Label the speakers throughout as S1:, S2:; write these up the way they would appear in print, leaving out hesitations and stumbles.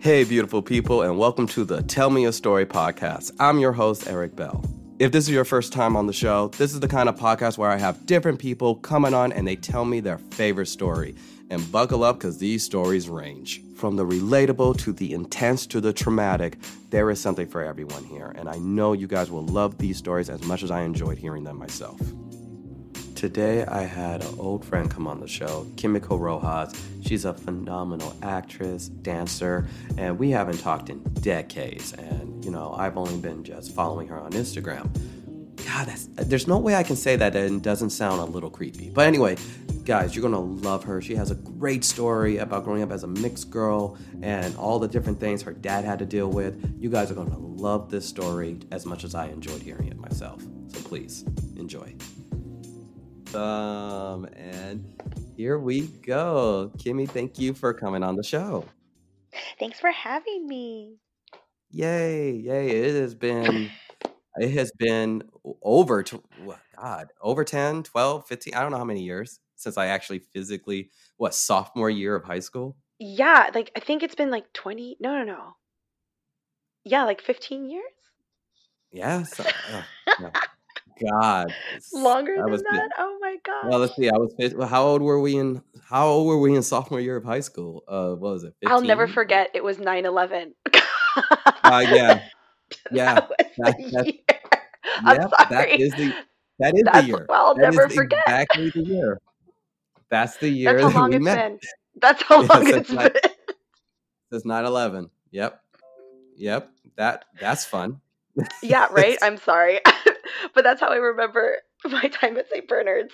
S1: Hey, beautiful people, and welcome to the Tell Me a Story podcast. I'm your host, Eric Bell. If this is your first time on the show, this is the kind of podcast where I have different people coming on and they tell me their favorite story. And buckle up because these stories range. From the relatable to the intense to the traumatic, there is something for everyone here. And I know you guys will love these stories as much as I enjoyed hearing them myself. Today, I had an old friend come on the show, Kimiko Rojas. She's a phenomenal actress, dancer, and we haven't talked in decades. And, I've only been just following her on Instagram. God, there's no way I can say that and it doesn't sound a little creepy. But anyway, guys, you're going to love her. She has a great story about growing up as a mixed girl and all the different things her dad had to deal with. You guys are going to love this story as much as I enjoyed hearing it myself. So please, enjoy. And here we go. Kimmy, thank you for coming on the show.
S2: Thanks for having me.
S1: Yay. It has been over 10, 12, 15, I don't know how many years since I actually physically, sophomore year of high school?
S2: Yeah, I think it's been 20, no. Yeah, 15 years?
S1: Yeah. Yeah. God.
S2: Longer than that? Oh my gosh.
S1: Well, let's see. How old were we in sophomore year of high school? What was it? 15?
S2: I'll never forget. It was 9/11.
S1: Yeah.
S2: That was the year. I'm sorry.
S1: That is the year.
S2: I'll never forget.
S1: Exactly the year. That's the year
S2: That's how long
S1: we
S2: it's
S1: met.
S2: been. That's how long it's been.
S1: Since 9/11. Yep. That's fun.
S2: Yeah, right? I'm sorry. But that's how I remember my time at St. Bernard's.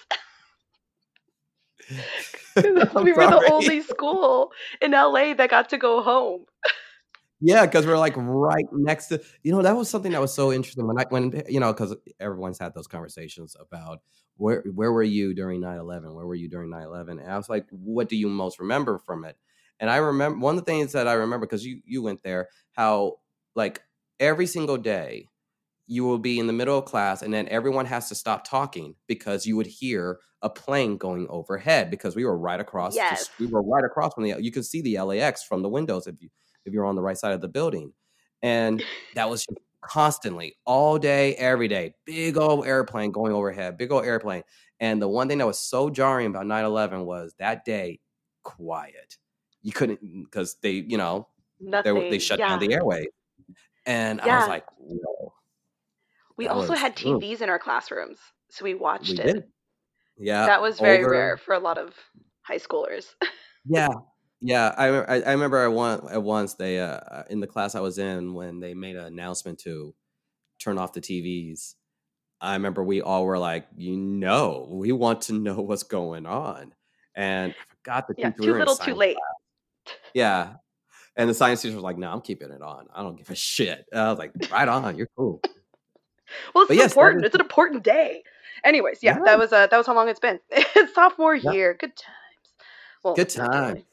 S2: We were the only school in LA that got to go home.
S1: Yeah, because we're right next to, that was something that was so interesting when because everyone's had those conversations about where were you during 9/11? Where were you during 9/11? And I was like, what do you most remember from it? And I remember one of the things that I remember, because you went there, how every single day you will be in the middle of class and then everyone has to stop talking because you would hear a plane going overhead, because we were right across.
S2: Yes.
S1: We were right across from you could see the LAX from the windows if you're on the right side of the building. And that was just constantly, all day, every day, big old airplane going overhead, big old airplane. And the one thing that was so jarring about 9/11 was that day, quiet. You couldn't, because they shut down the airway. And I was like, whoa.
S2: We also had TVs in our classrooms, so we watched it.
S1: Did. Yeah.
S2: That was very rare for a lot of high schoolers.
S1: Yeah. Yeah, I remember once they in the class I was in, when they made an announcement to turn off the TVs. I remember we all were like, we want to know what's going on, and I forgot the teacher.
S2: Too little, too late.
S1: Class. Yeah, and the science teacher was like, "No, I'm keeping it on. I don't give a shit." And I was like, "Right on, you're cool."
S2: Well, it's important. It's an important day. Anyways, that was how long it's been. It's sophomore year. Good times. Well,
S1: good times.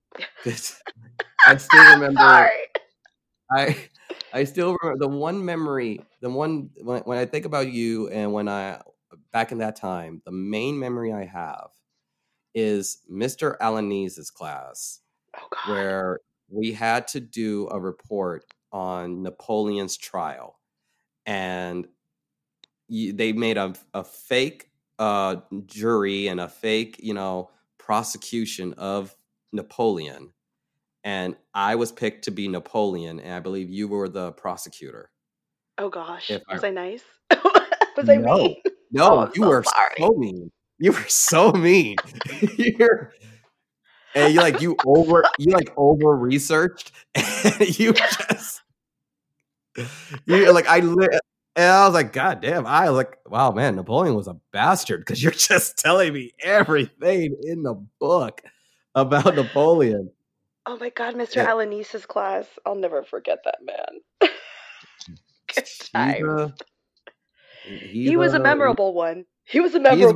S1: I still remember.
S2: Sorry.
S1: I still remember the one memory. When I think about you, and when back in that time, the main memory I have is Mr. Alanis's class, where we had to do a report on Napoleon's trial, and they made a fake jury and a fake prosecution of Napoleon, and I was picked to be Napoleon, and I believe you were the prosecutor.
S2: Oh gosh, was I nice? Was I mean?
S1: No, you were so mean. You were so mean. And you over researched, and and I was like, God damn. I was like, wow, man, Napoleon was a bastard, because you're just telling me everything in the book about Napoleon.
S2: Oh my God, Mr. Alanis's class. I'll never forget that man. Good times. He was a memorable one. He's a very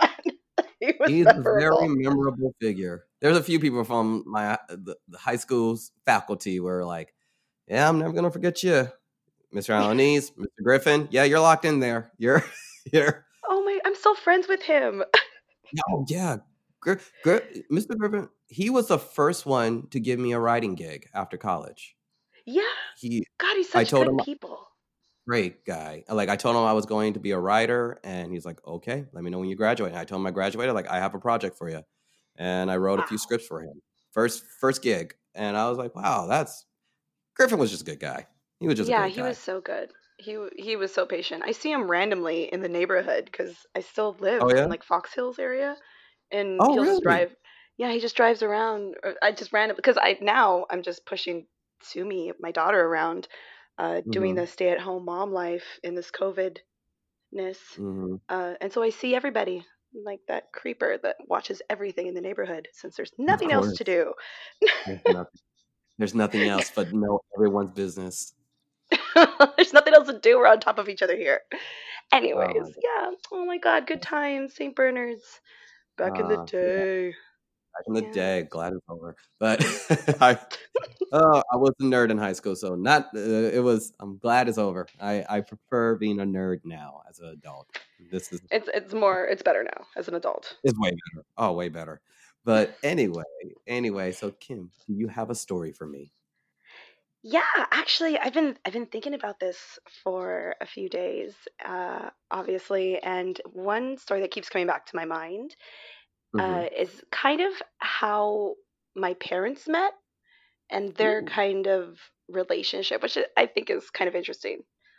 S1: memorable figure. There's a few people from the high school's faculty were like, yeah, I'm never going to forget you. Mr. Alanis, Mr. Griffin. Yeah, you're locked in there. You're.
S2: Oh my, I'm still friends with him.
S1: Oh, yeah. Mr. Griffin, he was the first one to give me a writing gig after college.
S2: Yeah. God, he's such good people.
S1: Great guy. Like, I told him I was going to be a writer, and he's like, okay, let me know when you graduate. And I told him I graduated, like, I have a project for you. And I wrote a few scripts for him. First gig. And I was like, wow, Griffin was just a good guy. He was just a great guy.
S2: Yeah, he was so good. He was so patient. I see him randomly in the neighborhood because I still live in like Fox Hills area, and he'll
S1: really?
S2: just drive. Yeah, he just drives around. I just random because I'm just pushing Sumi, my daughter, around, doing the stay-at-home mom life in this COVID-ness, and so I see everybody like that creeper that watches everything in the neighborhood since there's nothing else to do.
S1: There's nothing else but know everyone's business.
S2: There's nothing else to do. We're on top of each other here. Anyways, yeah. Oh my God, good times, St. Bernard's. Back in the day.
S1: Back in the day. Glad it's over. But I was a nerd in high school, so not. I'm glad it's over. I prefer being a nerd now as an adult.
S2: It's better now as an adult.
S1: It's way better. Oh, way better. But anyway. So Kim, do you have a story for me?
S2: Yeah, actually, I've been thinking about this for a few days, obviously, and one story that keeps coming back to my mind is kind of how my parents met and their kind of relationship, which I think is kind of interesting.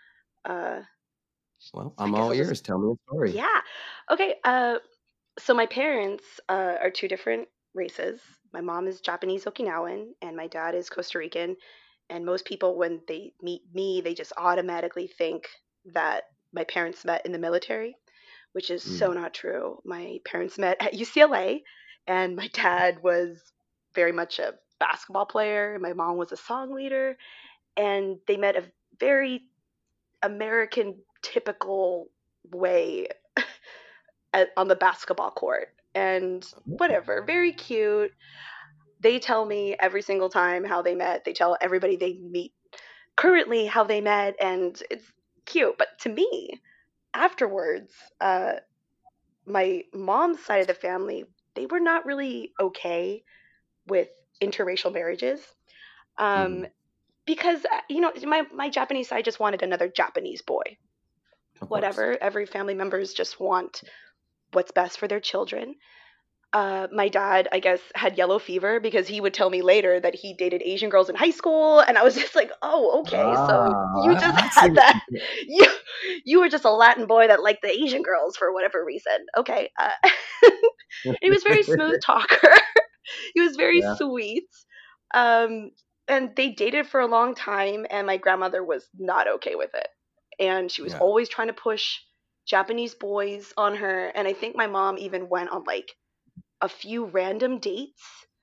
S1: Well, I'm all ears. Tell me a story.
S2: Yeah. Okay. So my parents are two different races. My mom is Japanese Okinawan, and my dad is Costa Rican. And most people, when they meet me, they just automatically think that my parents met in the military, which is so not true. My parents met at UCLA, and my dad was very much a basketball player. My mom was a song leader, and they met a very American typical way on the basketball court. And whatever, very cute. They tell me every single time how they met. They tell everybody they meet currently how they met, and it's cute. But to me, afterwards, my mom's side of the family, they were not really okay with interracial marriages, because my Japanese side just wanted another Japanese boy. Whatever, every family members just want what's best for their children. My dad, I guess, had yellow fever because he would tell me later that he dated Asian girls in high school, and I was just like, oh, okay, so you just had that. You were just a Latin boy that liked the Asian girls for whatever reason. Okay. He was very smooth talker. He was very sweet. And they dated for a long time, and my grandmother was not okay with it. And she was always trying to push Japanese boys on her, and I think my mom even went on like a few random dates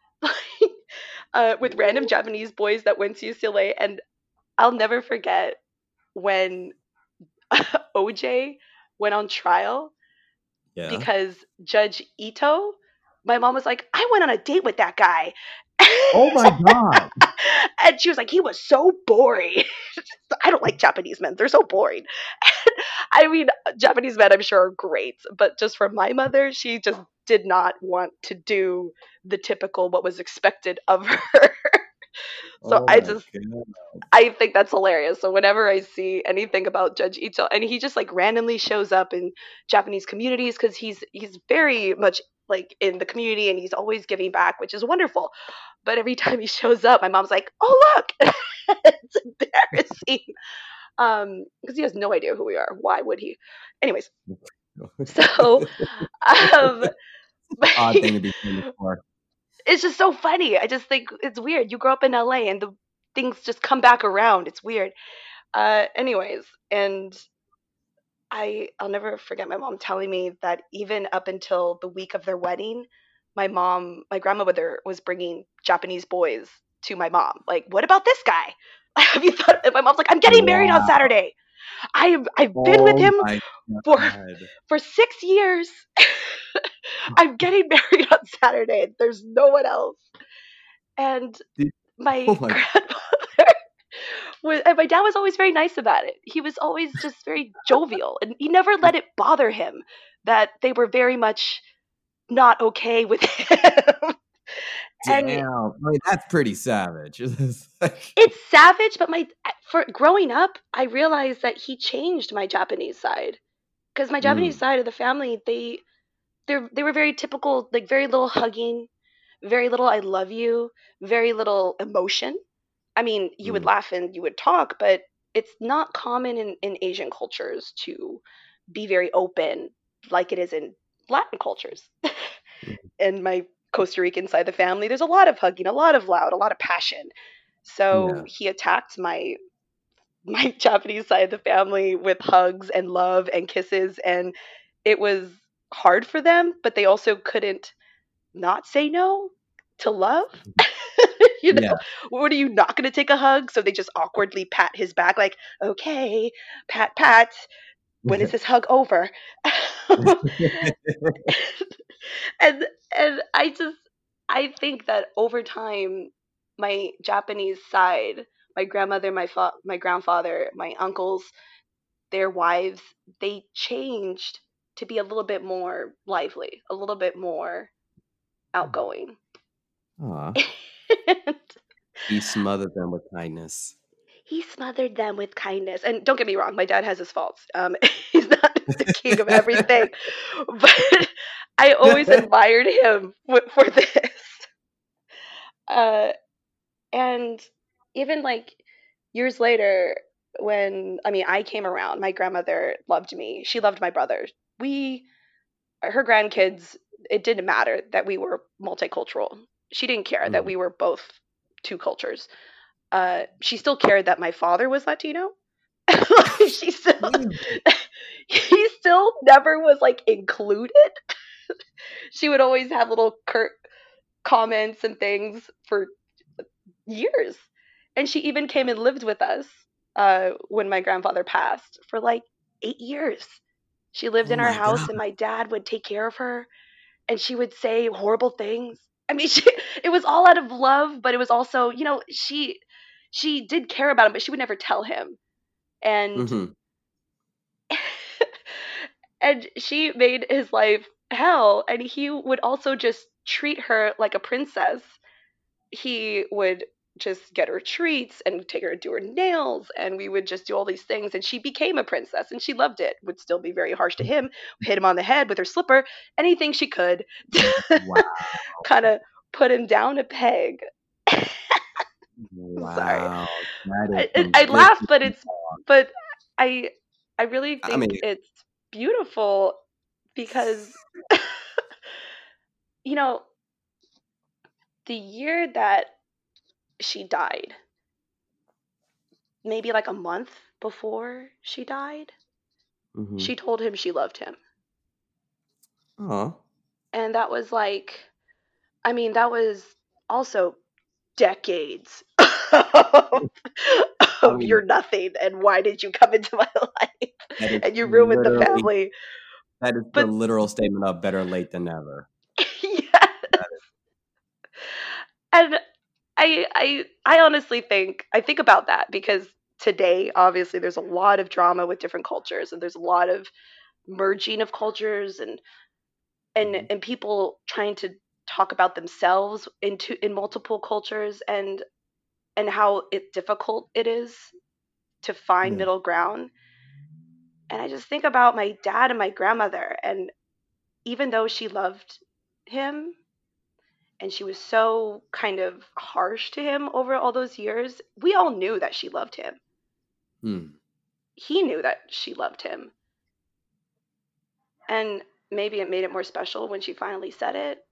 S2: with random Japanese boys that went to UCLA. And I'll never forget when OJ went on trial because Judge Ito, my mom was like, I went on a date with that guy.
S1: Oh my God.
S2: And she was like, he was so boring. I don't like Japanese men. They're so boring. I mean, Japanese men, I'm sure, are great. But just from my mother, she just did not want to do the typical what was expected of her. So I think that's hilarious. So whenever I see anything about Judge Ito, and he just like randomly shows up in Japanese communities because he's very much like in the community and he's always giving back, which is wonderful. But every time he shows up, my mom's like, oh, look, it's embarrassing. Because he has no idea who we are. Why would he? Anyways, so
S1: odd thing to be for.
S2: It's just so funny. I just think it's weird. You grow up in LA and the things just come back around. It's weird. Anyways, and I'll never forget my mom telling me that even up until the week of their wedding, my grandmother was bringing Japanese boys to my mom. Like, what about this guy? Have you thought? My mom's like, I'm getting married on Saturday. I've been with him for 6 years. I'm getting married on Saturday. There's no one else. And my grandmother and my dad was always very nice about it. He was always just very jovial, and he never let it bother him that they were very much not okay with him. And
S1: Damn, I mean, that's pretty savage. It's like,
S2: it's savage, but for growing up, I realized that he changed my Japanese side. Because my Japanese
S1: mm,
S2: side of the family, they were very typical, like very little hugging, very little I love you, very little emotion. I mean, you would
S1: mm,
S2: laugh and you would talk, but it's not common in Asian cultures to be very open like it is in Latin cultures.
S1: mm,
S2: In my Costa Rican side of the family, there's a lot of hugging, a lot of loud, a lot of passion. So
S1: yeah.
S2: he attacked my Japanese side of the family with hugs and love and kisses, and it was hard for them, but they also couldn't not say no to love. You know,
S1: Yeah.
S2: what are you not going to take a hug? So they just awkwardly pat his back, like, okay, pat, pat. When is this hug over? and and I think that over time, my Japanese side, my grandmother, my grandfather, my uncles, their wives, they changed to be a little bit more lively, a little bit more outgoing.
S1: Aw. He smothered them with kindness.
S2: He smothered them with kindness. And don't get me wrong, my dad has his faults. He's not the king of everything, but I always admired him for this. Uh, and even like years later, when I mean, I came around, my grandmother loved me. She loved my brother. We, her grandkids, it didn't matter that we were multicultural. She didn't care that
S1: Mm,
S2: we were both two cultures. She still cared that my father was Latino. she still,
S1: mm.
S2: he still never was like included. She would always have little curt comments and things for years, and she even came and lived with us when my grandfather passed for like 8 years. She lived
S1: Oh
S2: in our
S1: my
S2: house,
S1: God.
S2: and my dad would take care of her, and she would say horrible things. I mean, it was all out of love, but it was also, she did care about him, but she would never tell him. And
S1: Hmm.
S2: and she made his life hell, and he would also just treat her like a princess. He would just get her treats and take her to do her nails, and we would just do all these things, and she became a princess and she loved it. Would still be very harsh to him, hit him on the head with her slipper, anything she could to
S1: Wow.
S2: kind of put him down a peg. Sorry,
S1: Wow. That is
S2: I
S1: some good.
S2: laugh, but I I really
S1: I mean,
S2: think it's beautiful because you know the year that she died, maybe like a month before she died,
S1: mm-hmm.
S2: she told him she loved him.
S1: Oh,
S2: And that was like, I mean, that was also decades
S1: I
S2: of
S1: mean,
S2: you're nothing and why did you come into my life
S1: that is
S2: and you ruined the
S1: literally
S2: family.
S1: that is the
S2: But
S1: literal statement of better late than never.
S2: yeah, and I honestly think about that because today obviously there's a lot of drama with different cultures and there's a lot of merging of cultures and
S1: Mhm.
S2: and people trying to talk about themselves in multiple cultures and how difficult it is to find
S1: Yeah.
S2: middle ground. And I just think about my dad and my grandmother, and even though she loved him and she was so kind of harsh to him over all those years, we all knew that she loved him.
S1: Hmm.
S2: He knew that she loved him. And maybe it made it more special when she finally said it.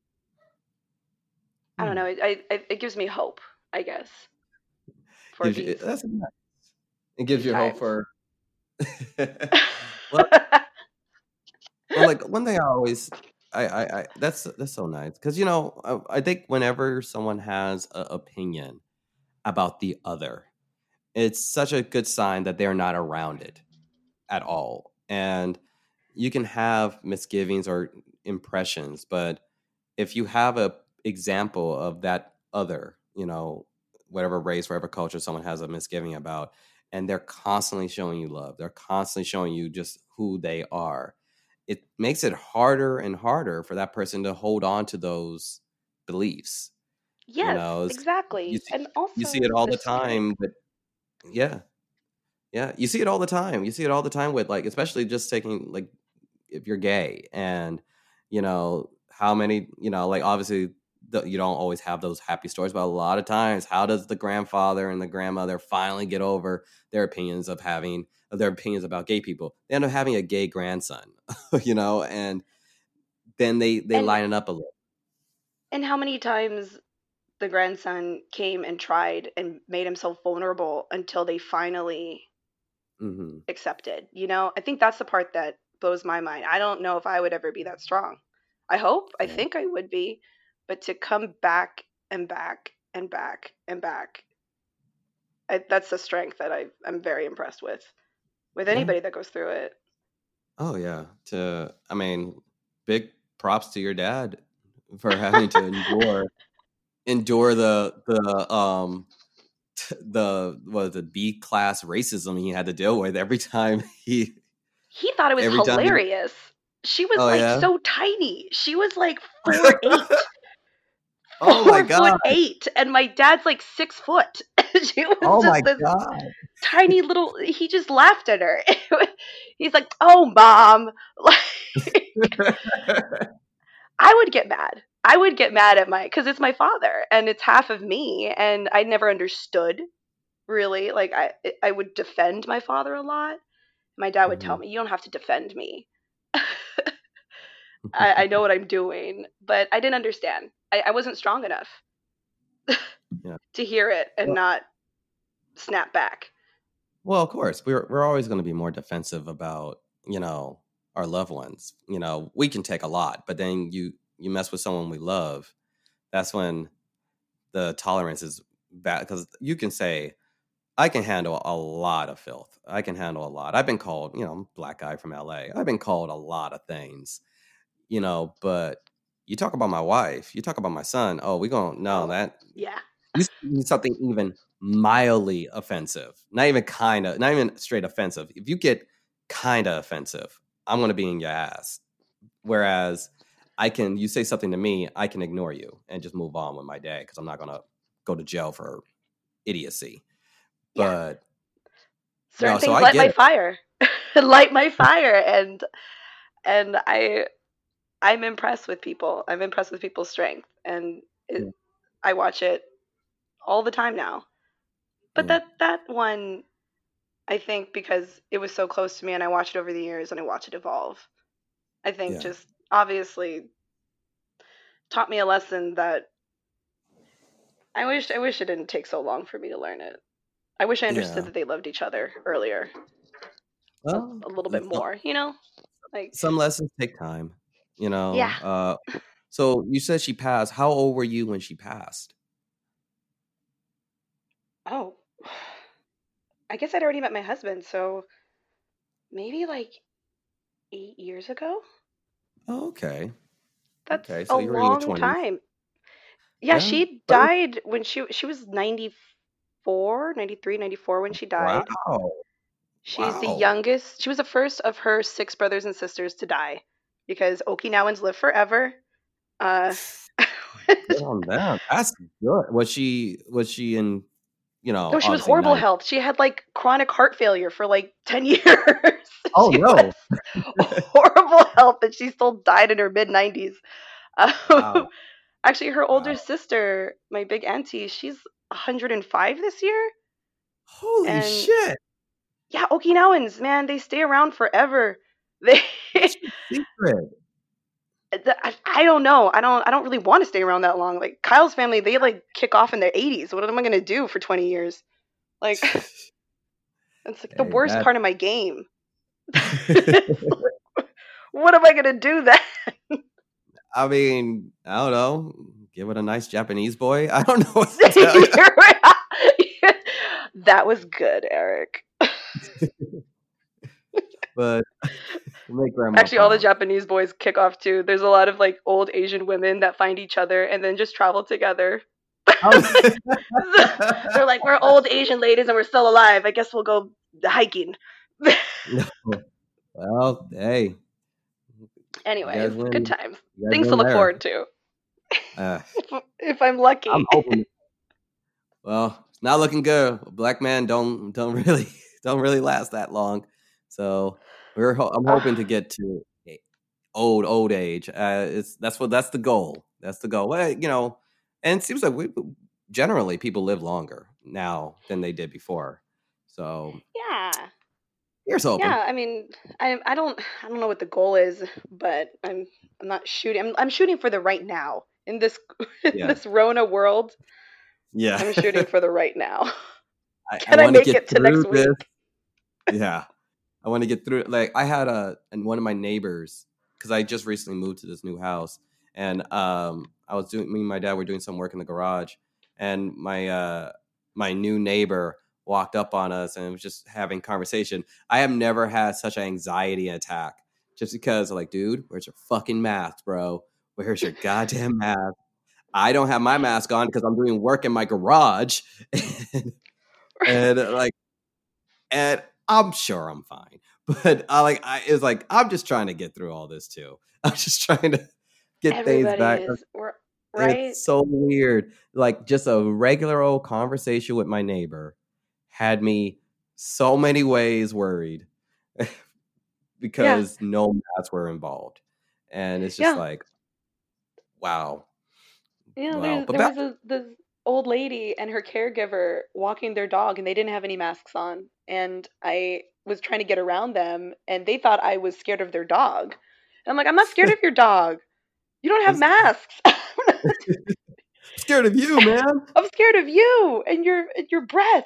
S2: I don't
S1: Hmm.
S2: know. It gives me hope, I guess, for
S1: Gives you
S2: these
S1: that's nice. It gives
S2: these
S1: you hope
S2: times.
S1: for. well, well, like one thing I always, that's so nice because I think whenever someone has an opinion about the other, it's such a good sign that they're not around it at all, and you can have misgivings or impressions, but if you have a example of that other, whatever race, whatever culture someone has a misgiving about, and they're constantly showing you love, they're constantly showing you just who they are, it makes it harder and harder for that person to hold on to those beliefs. You
S2: Yes,
S1: know, you
S2: exactly.
S1: see,
S2: And
S1: you see it
S2: also
S1: all
S2: the
S1: the
S2: strength.
S1: time, but yeah, yeah, you see it all the time. You see it all the time with like, especially just taking like if you're gay and how many like obviously you don't always have those happy stories, but a lot of times how does the grandfather and the grandmother finally get over their opinions about gay people? They end up having a gay grandson. And then they
S2: And
S1: line it up a little.
S2: how many times the grandson came and tried and made himself vulnerable until they finally
S1: Hmm.
S2: accepted. I think that's the part that blows my mind. I don't know if I would ever be that strong. I
S1: Yeah,
S2: think I would be, but to come back and back and back and back, that's the strength that I'm very impressed with
S1: yeah.
S2: anybody that goes through it.
S1: Oh yeah. I mean, big props to your dad for having to endure the B class racism he had to deal with every time
S2: He thought it was
S1: every time he.
S2: hilarious. She was
S1: Oh
S2: like
S1: yeah.
S2: so tiny. She was like 4'8",
S1: Oh my
S2: 4 foot
S1: god.
S2: 8, and my dad's like 6 foot. She was
S1: Oh my
S2: just this
S1: god.
S2: tiny little. He just laughed at her. He's like, "Oh, mom!" Like, I would get mad. I would get mad at because it's my father and it's half of me, and I never understood really. Like I would defend my father a lot. My dad would tell
S1: Mhm.
S2: me, "You don't have to defend me. I know what I'm doing," but I didn't understand. I wasn't strong enough
S1: Yeah.
S2: to hear it and
S1: Well,
S2: not snap back.
S1: well, of course, we're always going to be more defensive about our loved ones. We can take a lot, but then you mess with someone we love. That's when the tolerance is bad because you can say, I can handle a lot of filth. I can handle a lot. I've been called, I'm a black guy from LA. I've been called a lot of things, but you talk about my wife, you talk about my son. Oh, we going no,
S2: Oh,
S1: that
S2: yeah.
S1: you need something even mildly offensive, not even straight offensive. If you get kind of offensive, I'm going to be in your ass. Whereas you say something to me, I can ignore you and just move on with my day because I'm not going to go to jail for idiocy.
S2: Yeah.
S1: But
S2: Certain
S1: so
S2: things
S1: I
S2: light
S1: get
S2: my
S1: it.
S2: fire. Light my fire, and I'm impressed with people. I'm impressed with people's strength, and
S1: Yeah.
S2: I watch it all the time now. But
S1: Yeah.
S2: that one, I think, because it was so close to me, and I watched it over the years, and I watched it evolve. I think
S1: Yeah.
S2: just obviously taught me a lesson that I wish it didn't take so long for me to learn it. I wish I understood
S1: Yeah.
S2: that they loved each other earlier,
S1: Well,
S2: a little bit more. Like,
S1: some lessons take time, you
S2: yeah.
S1: know. So you said she passed. How old were you when she passed?
S2: Oh, I guess I'd already met my husband, so maybe like 8 years ago.
S1: Oh, okay.
S2: That's
S1: Okay.
S2: a
S1: So you were in your
S2: long
S1: 20s.
S2: time. Yeah,
S1: Yeah.
S2: she died when she was 94, 93, 94 when she died.
S1: Wow.
S2: She's the
S1: Wow.
S2: youngest. She was the first of her six brothers and sisters to die because Okinawans live forever. Uh,
S1: Good on them. That's good. Was she in,
S2: no, she was
S1: obviously
S2: horrible
S1: 90.
S2: health. She had like chronic heart failure for like 10 years.
S1: Oh
S2: She was
S1: no.
S2: horrible health, and she still died in her mid 90s.
S1: Wow.
S2: Actually, her older
S1: Wow.
S2: sister, my big auntie, she's 105 this year.
S1: Holy
S2: And
S1: shit.
S2: yeah, Okinawans, man, they stay around forever. They,
S1: What's your secret?
S2: I don't know. I don't really want to stay around that long. Like Kyle's family, they like kick off in their 80s. What am I gonna do for 20 years? Like it's like the
S1: Hey,
S2: worst
S1: that
S2: part of my game. What am I gonna do then?
S1: I mean, I don't know. Give it a nice Japanese boy. I don't know what to tell you.
S2: That was good, Eric.
S1: But make grandma
S2: Actually, all the
S1: proud.
S2: Japanese boys kick off too. There's a lot of like old Asian women that find each other and then just travel together.
S1: Oh.
S2: They're like, we're old Asian ladies and we're still alive. I guess we'll go hiking.
S1: No. Well, hey, You guys
S2: Anyways, good
S1: win.
S2: times.
S1: You guys
S2: Things to
S1: win
S2: look
S1: there.
S2: forward to
S1: Uh,
S2: if I'm lucky.
S1: I'm hoping. Well, it's not looking good. Black men don't really don't really last that long. So I'm
S2: Ugh,
S1: hoping to get to old age. That's the goal. That's the goal. Well, and it seems like we generally people live longer now than they did before. So
S2: yeah.
S1: here's hoping.
S2: Yeah, I mean, I don't know what the goal is, but I'm not shooting. I'm shooting for the right now in this in
S1: Yeah,
S2: this Rona world.
S1: yeah.
S2: I'm shooting for the right now.
S1: I
S2: Can I
S1: want to
S2: make
S1: get
S2: it to
S1: through
S2: next
S1: this.
S2: week?
S1: Yeah, I want to get through it. Like I had and one of my neighbors, because I just recently moved to this new house, and I was doing me and my dad were doing some work in the garage, and my new neighbor walked up on us and was just having conversation. I have never had such an anxiety attack just because like, dude, where's your fucking mask, bro? Where's your goddamn mask? I don't have my mask on because I'm doing work in my garage, and like and I'm sure I'm fine. But it's like I'm just trying to get through all this too. I'm just trying to get things
S2: Everybody
S1: back.
S2: is, right?
S1: It's so weird. Like just a regular old conversation with my neighbor had me so many ways worried
S2: Yeah,
S1: because no masks were involved. And it's just
S2: yeah,
S1: like, wow.
S2: yeah.
S1: Wow. But
S2: There
S1: back
S2: was this old lady and her caregiver walking their dog, and they didn't have any masks on. And I was trying to get around them, and they thought I was scared of their dog. And I'm like, I'm not scared of your dog. You don't have
S1: I'm
S2: masks.
S1: scared of you, man.
S2: I'm scared of you and your breath.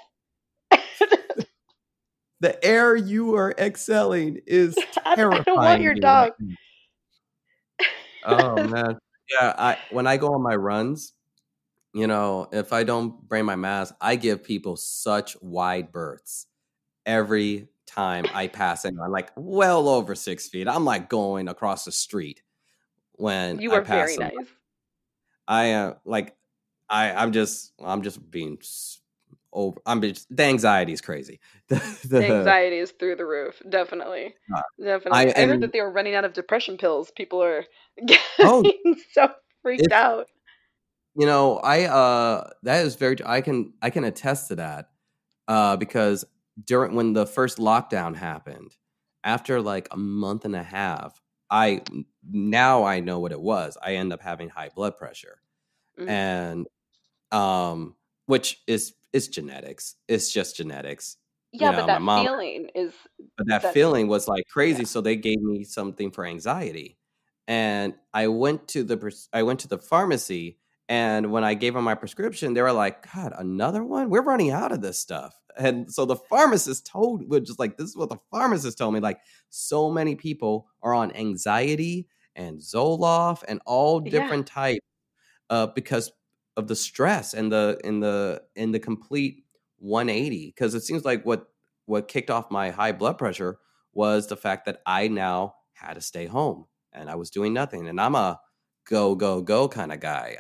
S1: The air you are excelling is
S2: I don't want
S1: terrifying
S2: your
S1: me right
S2: dog.
S1: now. Oh man. Yeah, I when I go on my runs, if I don't bring my mask, I give people such wide berths every time I pass anyone, like well over 6 feet. I'm like going across the street when
S2: You
S1: I
S2: are
S1: pass
S2: very
S1: them.
S2: nice.
S1: I like I'm just being over. The anxiety is crazy.
S2: The
S1: The
S2: anxiety is through the roof. Definitely.
S1: uh, I
S2: Definitely. I heard
S1: and
S2: that they were running out of depression pills. People are
S1: oh,
S2: getting so freaked
S1: it's
S2: out.
S1: I that is very I can attest to that because during when the first lockdown happened, after like a month and a half, I now I know what it was. I end up having high blood pressure,
S2: Mm.
S1: and which is genetics. It's just genetics.
S2: Yeah, but
S1: My
S2: that
S1: mom,
S2: feeling is
S1: but that
S2: that's
S1: feeling was like
S2: yeah.
S1: crazy. So they gave me something for anxiety, and I went to the pharmacy, and when I gave them my prescription, they were like, "God, another one? We're running out of this stuff." And so the pharmacist was just like, "This is what the pharmacist told me." Like, so many people are on anxiety and Zoloft and all
S2: Yeah.
S1: different types because of the stress and the complete 180. Because it seems like what kicked off my high blood pressure was the fact that I now had to stay home and I was doing nothing. And I'm a go go go kind of guy.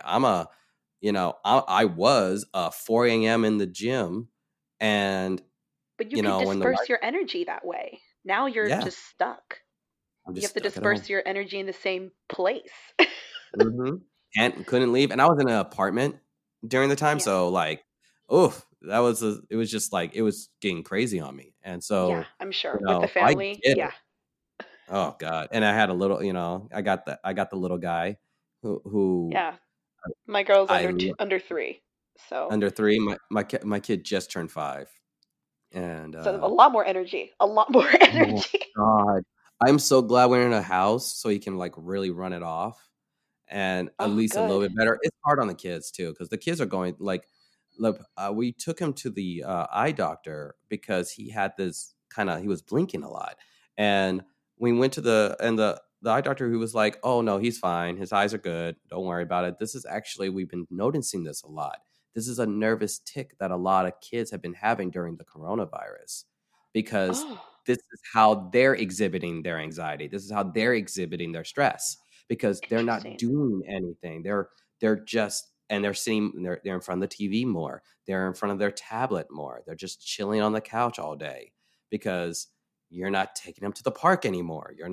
S1: I was 4 a.m. in the gym, and
S2: But you could
S1: when the light,
S2: disperse your energy that way. Now you're
S1: yeah,
S2: just stuck.
S1: I'm
S2: You
S1: just
S2: have to
S1: stuck at home.
S2: disperse your energy in the same place.
S1: Hmm. And couldn't leave. And I was in an apartment during the time,
S2: Yeah.
S1: so like, oof, it was just like it was getting crazy on me. And
S2: Yeah,
S1: so,
S2: I'm sure. With the
S1: I
S2: family,
S1: get it.
S2: yeah.
S1: Oh God. And I had a little, I got the little guy who
S2: Yeah. My girl's
S1: I
S2: under 3. So
S1: under three. My kid just turned 5, and
S2: so a lot more energy. A lot more
S1: oh
S2: energy.
S1: God, I'm so glad we're in a house so he can like really run it off and at
S2: Oh,
S1: least a little
S2: good.
S1: bit better. It's hard on the kids too because the kids are going like, look, we took him to the eye doctor because he was blinking a lot, and we went to the eye doctor who was like, "Oh no, he's fine. His eyes are good. Don't worry about it. This is actually we've been noticing this a lot. This is a nervous tick that a lot of kids have been having during the coronavirus because."
S2: Oh,
S1: This is how they're exhibiting their anxiety. This is how they're exhibiting their stress because they're not
S2: interesting.
S1: doing anything. They're just and they're in front of the TV more. They're in front of their tablet more. They're just chilling on the couch all day because you're not taking them to the park anymore. You're not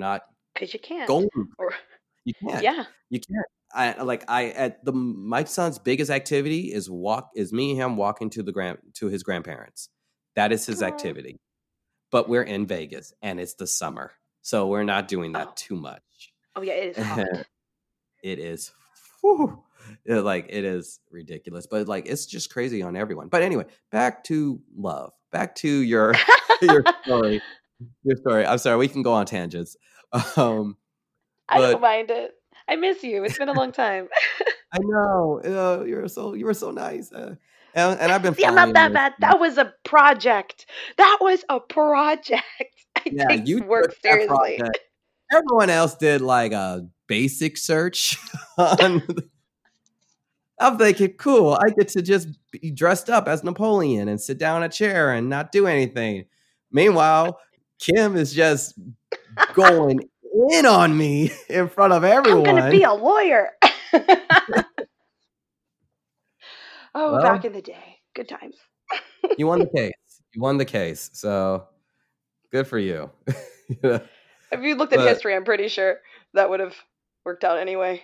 S2: because you can't.
S1: Golden.
S2: Or
S1: You can't.
S2: yeah.
S1: You can't. I at the my son's biggest activity is me and him walking to his grandparents. That is his
S2: Aw.
S1: activity. But we're in Vegas and it's the summer. So we're not doing
S2: Oh.
S1: that too much.
S2: Oh yeah, it is hot.
S1: It is whew, it is ridiculous, but like it's just crazy on everyone. But anyway, back to love. Back to your your story. Your story. I'm sorry, we can go on tangents. Um
S2: I don't
S1: but
S2: mind it. I miss you. It's been a long time.
S1: I know you were so nice. And I've been
S2: See, I'm not
S1: following
S2: that
S1: you.
S2: bad. That was a project. That was a project. I
S1: Yeah,
S2: take
S1: you
S2: work
S1: took that
S2: seriously.
S1: project. Everyone else did like a basic search on I'm thinking, cool, I get to just be dressed up as Napoleon and sit down in a chair and not do anything. Meanwhile, Kim is just going in on me in front of
S2: I'm gonna
S1: everyone.
S2: be a lawyer. Oh, back
S1: Well,
S2: in the day. Good times.
S1: you won the case. You won the case. So good for you. Yeah,
S2: If you looked at
S1: but
S2: history, I'm pretty sure that would have worked out anyway.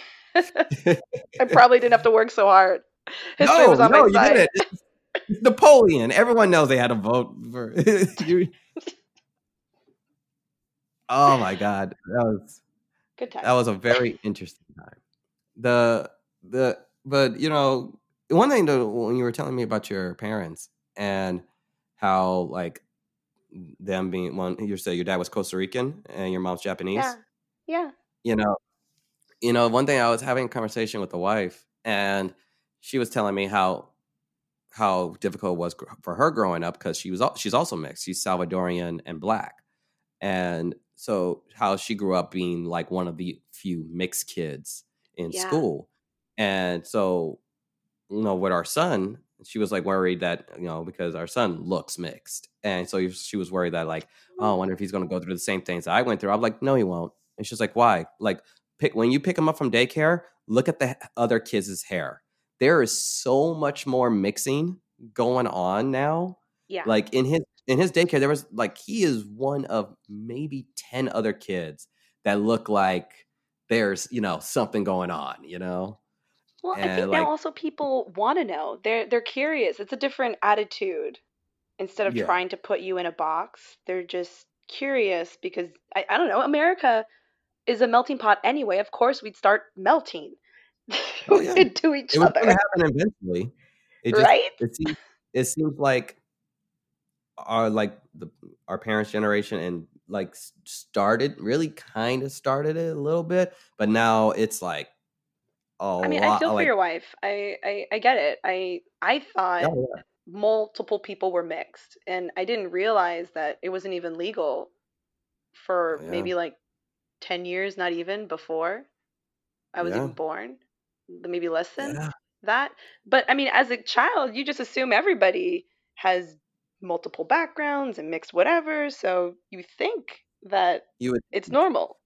S2: I probably didn't have to work so hard. History was on my
S1: no, you
S2: side.
S1: didn't. It's Napoleon. Everyone knows they had to vote for you. Oh my God.
S2: Good
S1: That
S2: times.
S1: was a very interesting time. The but one thing though, when you were telling me about your parents and how like them being one, you said your dad was Costa Rican and your mom's
S2: Yeah.
S1: Japanese.
S2: Yeah.
S1: You know, one thing I was having a conversation with the wife and she was telling me how difficult it was for her growing up because she's also mixed. She's Salvadorian and black. And so how she grew up being like one of the few mixed kids in
S2: Yeah.
S1: school. And so, with our son, she was like worried that, because our son looks mixed. And so she was worried that like, oh, I
S2: Oh.
S1: wonder if he's going to go through the same things I went through. I'm like, no, he won't. And she's like, why? Like when you pick him up from daycare, look at the other kids' hair. There is so much more mixing going on now.
S2: Yeah.
S1: Like in his daycare, there was like he is one of maybe 10 other kids that look like there's something going on.
S2: Well, I
S1: And
S2: think now
S1: like
S2: also people want to know. They're curious. It's a different attitude. Instead of
S1: yeah,
S2: trying to put you in a box, they're just curious because I don't know, America is a melting pot anyway. Of course we'd start melting
S1: oh yeah,
S2: into each
S1: it was going to
S2: other,
S1: happen eventually. It just
S2: right?
S1: it seems like our parents' generation and like kind of started it a little bit, but now it's like a
S2: I mean, I
S1: lot
S2: feel for
S1: like
S2: your wife. I get it. I thought
S1: oh
S2: multiple people were mixed, and I didn't realize that it wasn't even legal for
S1: yeah,
S2: maybe like 10 years, not even before I was
S1: yeah,
S2: even born, maybe less than
S1: yeah,
S2: that. But I mean, as a child, you just assume everybody has multiple backgrounds and mixed whatever, so you think that
S1: you would
S2: it's normal.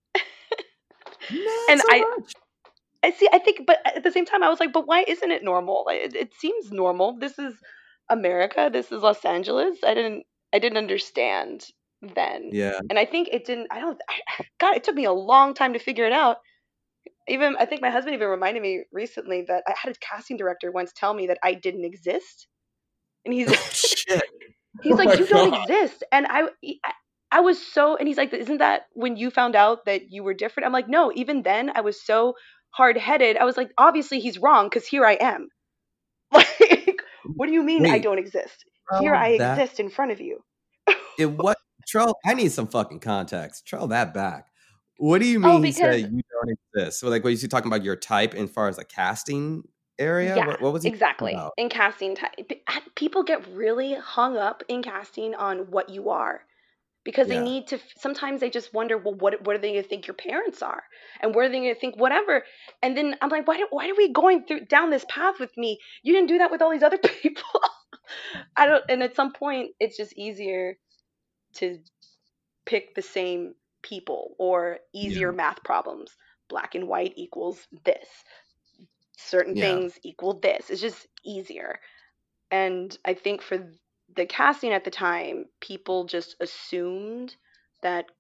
S1: not
S2: And
S1: so much.
S2: I see, I think, but at the same time, I was like, but why isn't it normal? Like, it seems normal. This is America. This is Los Angeles. I didn't understand then.
S1: Yeah.
S2: And I think it didn't, God, it took me a long time to figure it out. Even, I think my husband even reminded me recently that I had a casting director once tell me that I didn't exist. And he's,
S1: Oh shit.
S2: he's
S1: Oh
S2: like,
S1: my
S2: you don't
S1: god.
S2: exist. And I was so, and he's like, isn't that when you found out that you were different? I'm like, no, even then I was so hard headed. I was like, obviously he's wrong because here I am. Like, what do you mean I
S1: Wait,
S2: don't exist? Here
S1: trail
S2: I
S1: that
S2: exist in front of you.
S1: it what trail I need some fucking context. Trail that back. What do you
S2: Oh,
S1: mean he
S2: because,
S1: said you don't exist? So like was he talking about your type as far as a casting area?
S2: yeah,
S1: What was he talking
S2: exactly.
S1: about?
S2: In casting, people get really hung up in casting on what you are because they
S1: Yeah.
S2: need to. Sometimes they just wonder, well, what are they going to think your parents are, and what are they going to think, whatever. And then I'm like, why are we going through down this path with me? You didn't do that with all these other people. I don't. And at some point, it's just easier to pick the same people or easier
S1: Yeah.
S2: math problems. Black and white equals this. Certain
S1: Yeah.
S2: things equal this. It's just easier. And I think for the casting at the time, people just assumed that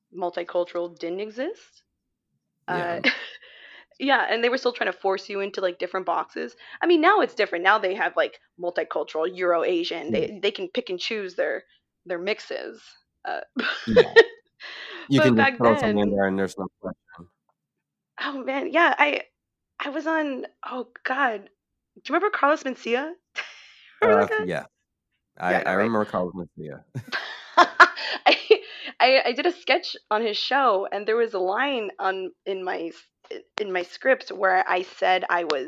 S2: multicultural didn't exist.
S1: Yeah.
S2: Yeah, and they were still trying to force you into like different boxes. I mean, now it's different. Now they have like multicultural, Euro Asian.
S1: Yeah.
S2: They can pick and choose their mixes. Uh,
S1: Yeah. You
S2: but
S1: can just
S2: back
S1: throw something in
S2: then,
S1: there and there's no question.
S2: oh man, yeah, I was on. Oh God, do you remember Carlos Mencia? Remember that guy?
S1: Yeah.
S2: Yeah, I
S1: I
S2: know, right?
S1: remember Carlos Mencia.
S2: I, I did a sketch on his show, and there was a line in my script where I said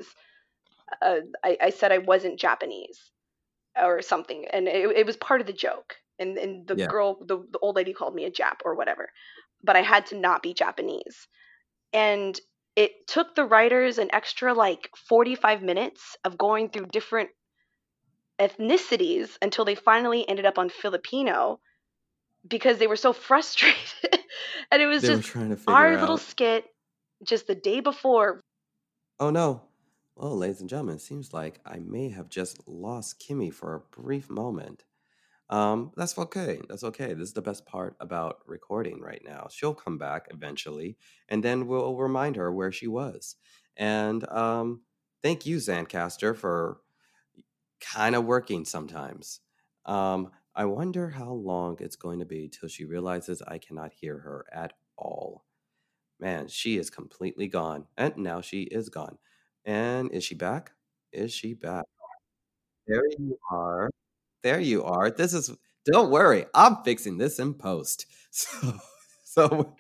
S2: I said I wasn't Japanese or something, and it was part of the joke. And the
S1: Yeah.
S2: girl, the old lady, called me a Jap or whatever, but I had to not be Japanese, and it took the writers an extra like 45 minutes of going through different ethnicities until they finally ended up on Filipino because they were so frustrated. And it was
S1: They were
S2: just
S1: trying to figure
S2: our little
S1: out.
S2: skit just the day before.
S1: Oh no. Well, ladies and gentlemen, it seems like I may have just lost Kimmy for a brief moment. That's okay. That's okay. This is the best part about recording right now. She'll come back eventually, and then we'll remind her where she was. And thank you, Zancaster, for kind of working sometimes. I wonder how long it's going to be till she realizes I cannot hear her at all. Man, she is completely gone. And now she is gone. And is she back? Is she back? There you are. There you are. Don't worry. I'm fixing this in post. So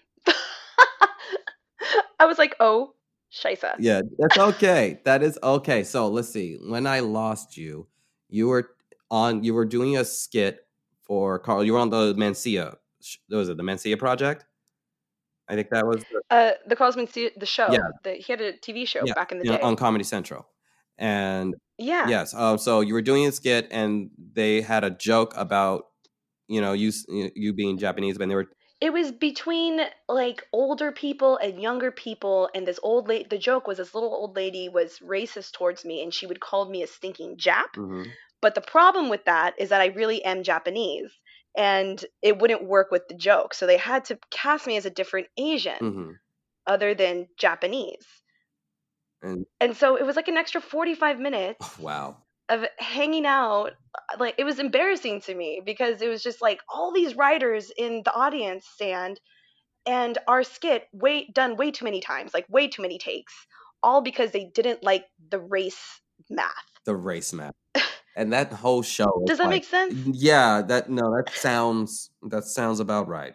S2: I was like, oh, Shisa.
S1: yeah, that's okay. That is okay. So let's see. When I lost you, you were doing a skit for Carl. You were on the Mancia. Was it the Mancia project? I think that was
S2: The Cosman, the show.
S1: yeah,
S2: He had a TV show
S1: yeah,
S2: back in the
S1: on
S2: day.
S1: Comedy Central. And
S2: Yeah,
S1: yes, so you were doing a skit, and they had a joke about you being Japanese, but they were
S2: it was between like older people and younger people, and this old lady. The joke was this little old lady was racist towards me, and she would call me a stinking Jap.
S1: mhm,
S2: But the problem with that is that I really am Japanese, and it wouldn't work with the joke. So they had to cast me as a different Asian
S1: mhm,
S2: other than Japanese.
S1: and
S2: And so it was like an extra 45 minutes
S1: wow,
S2: of hanging out. Like it was embarrassing to me because it was just like all these writers in the audience stand and our skit done way too many times, like way too many takes, all because they didn't like the race math.
S1: the race map, and that whole show is
S2: Does that
S1: like,
S2: make sense?
S1: yeah, that sounds about right.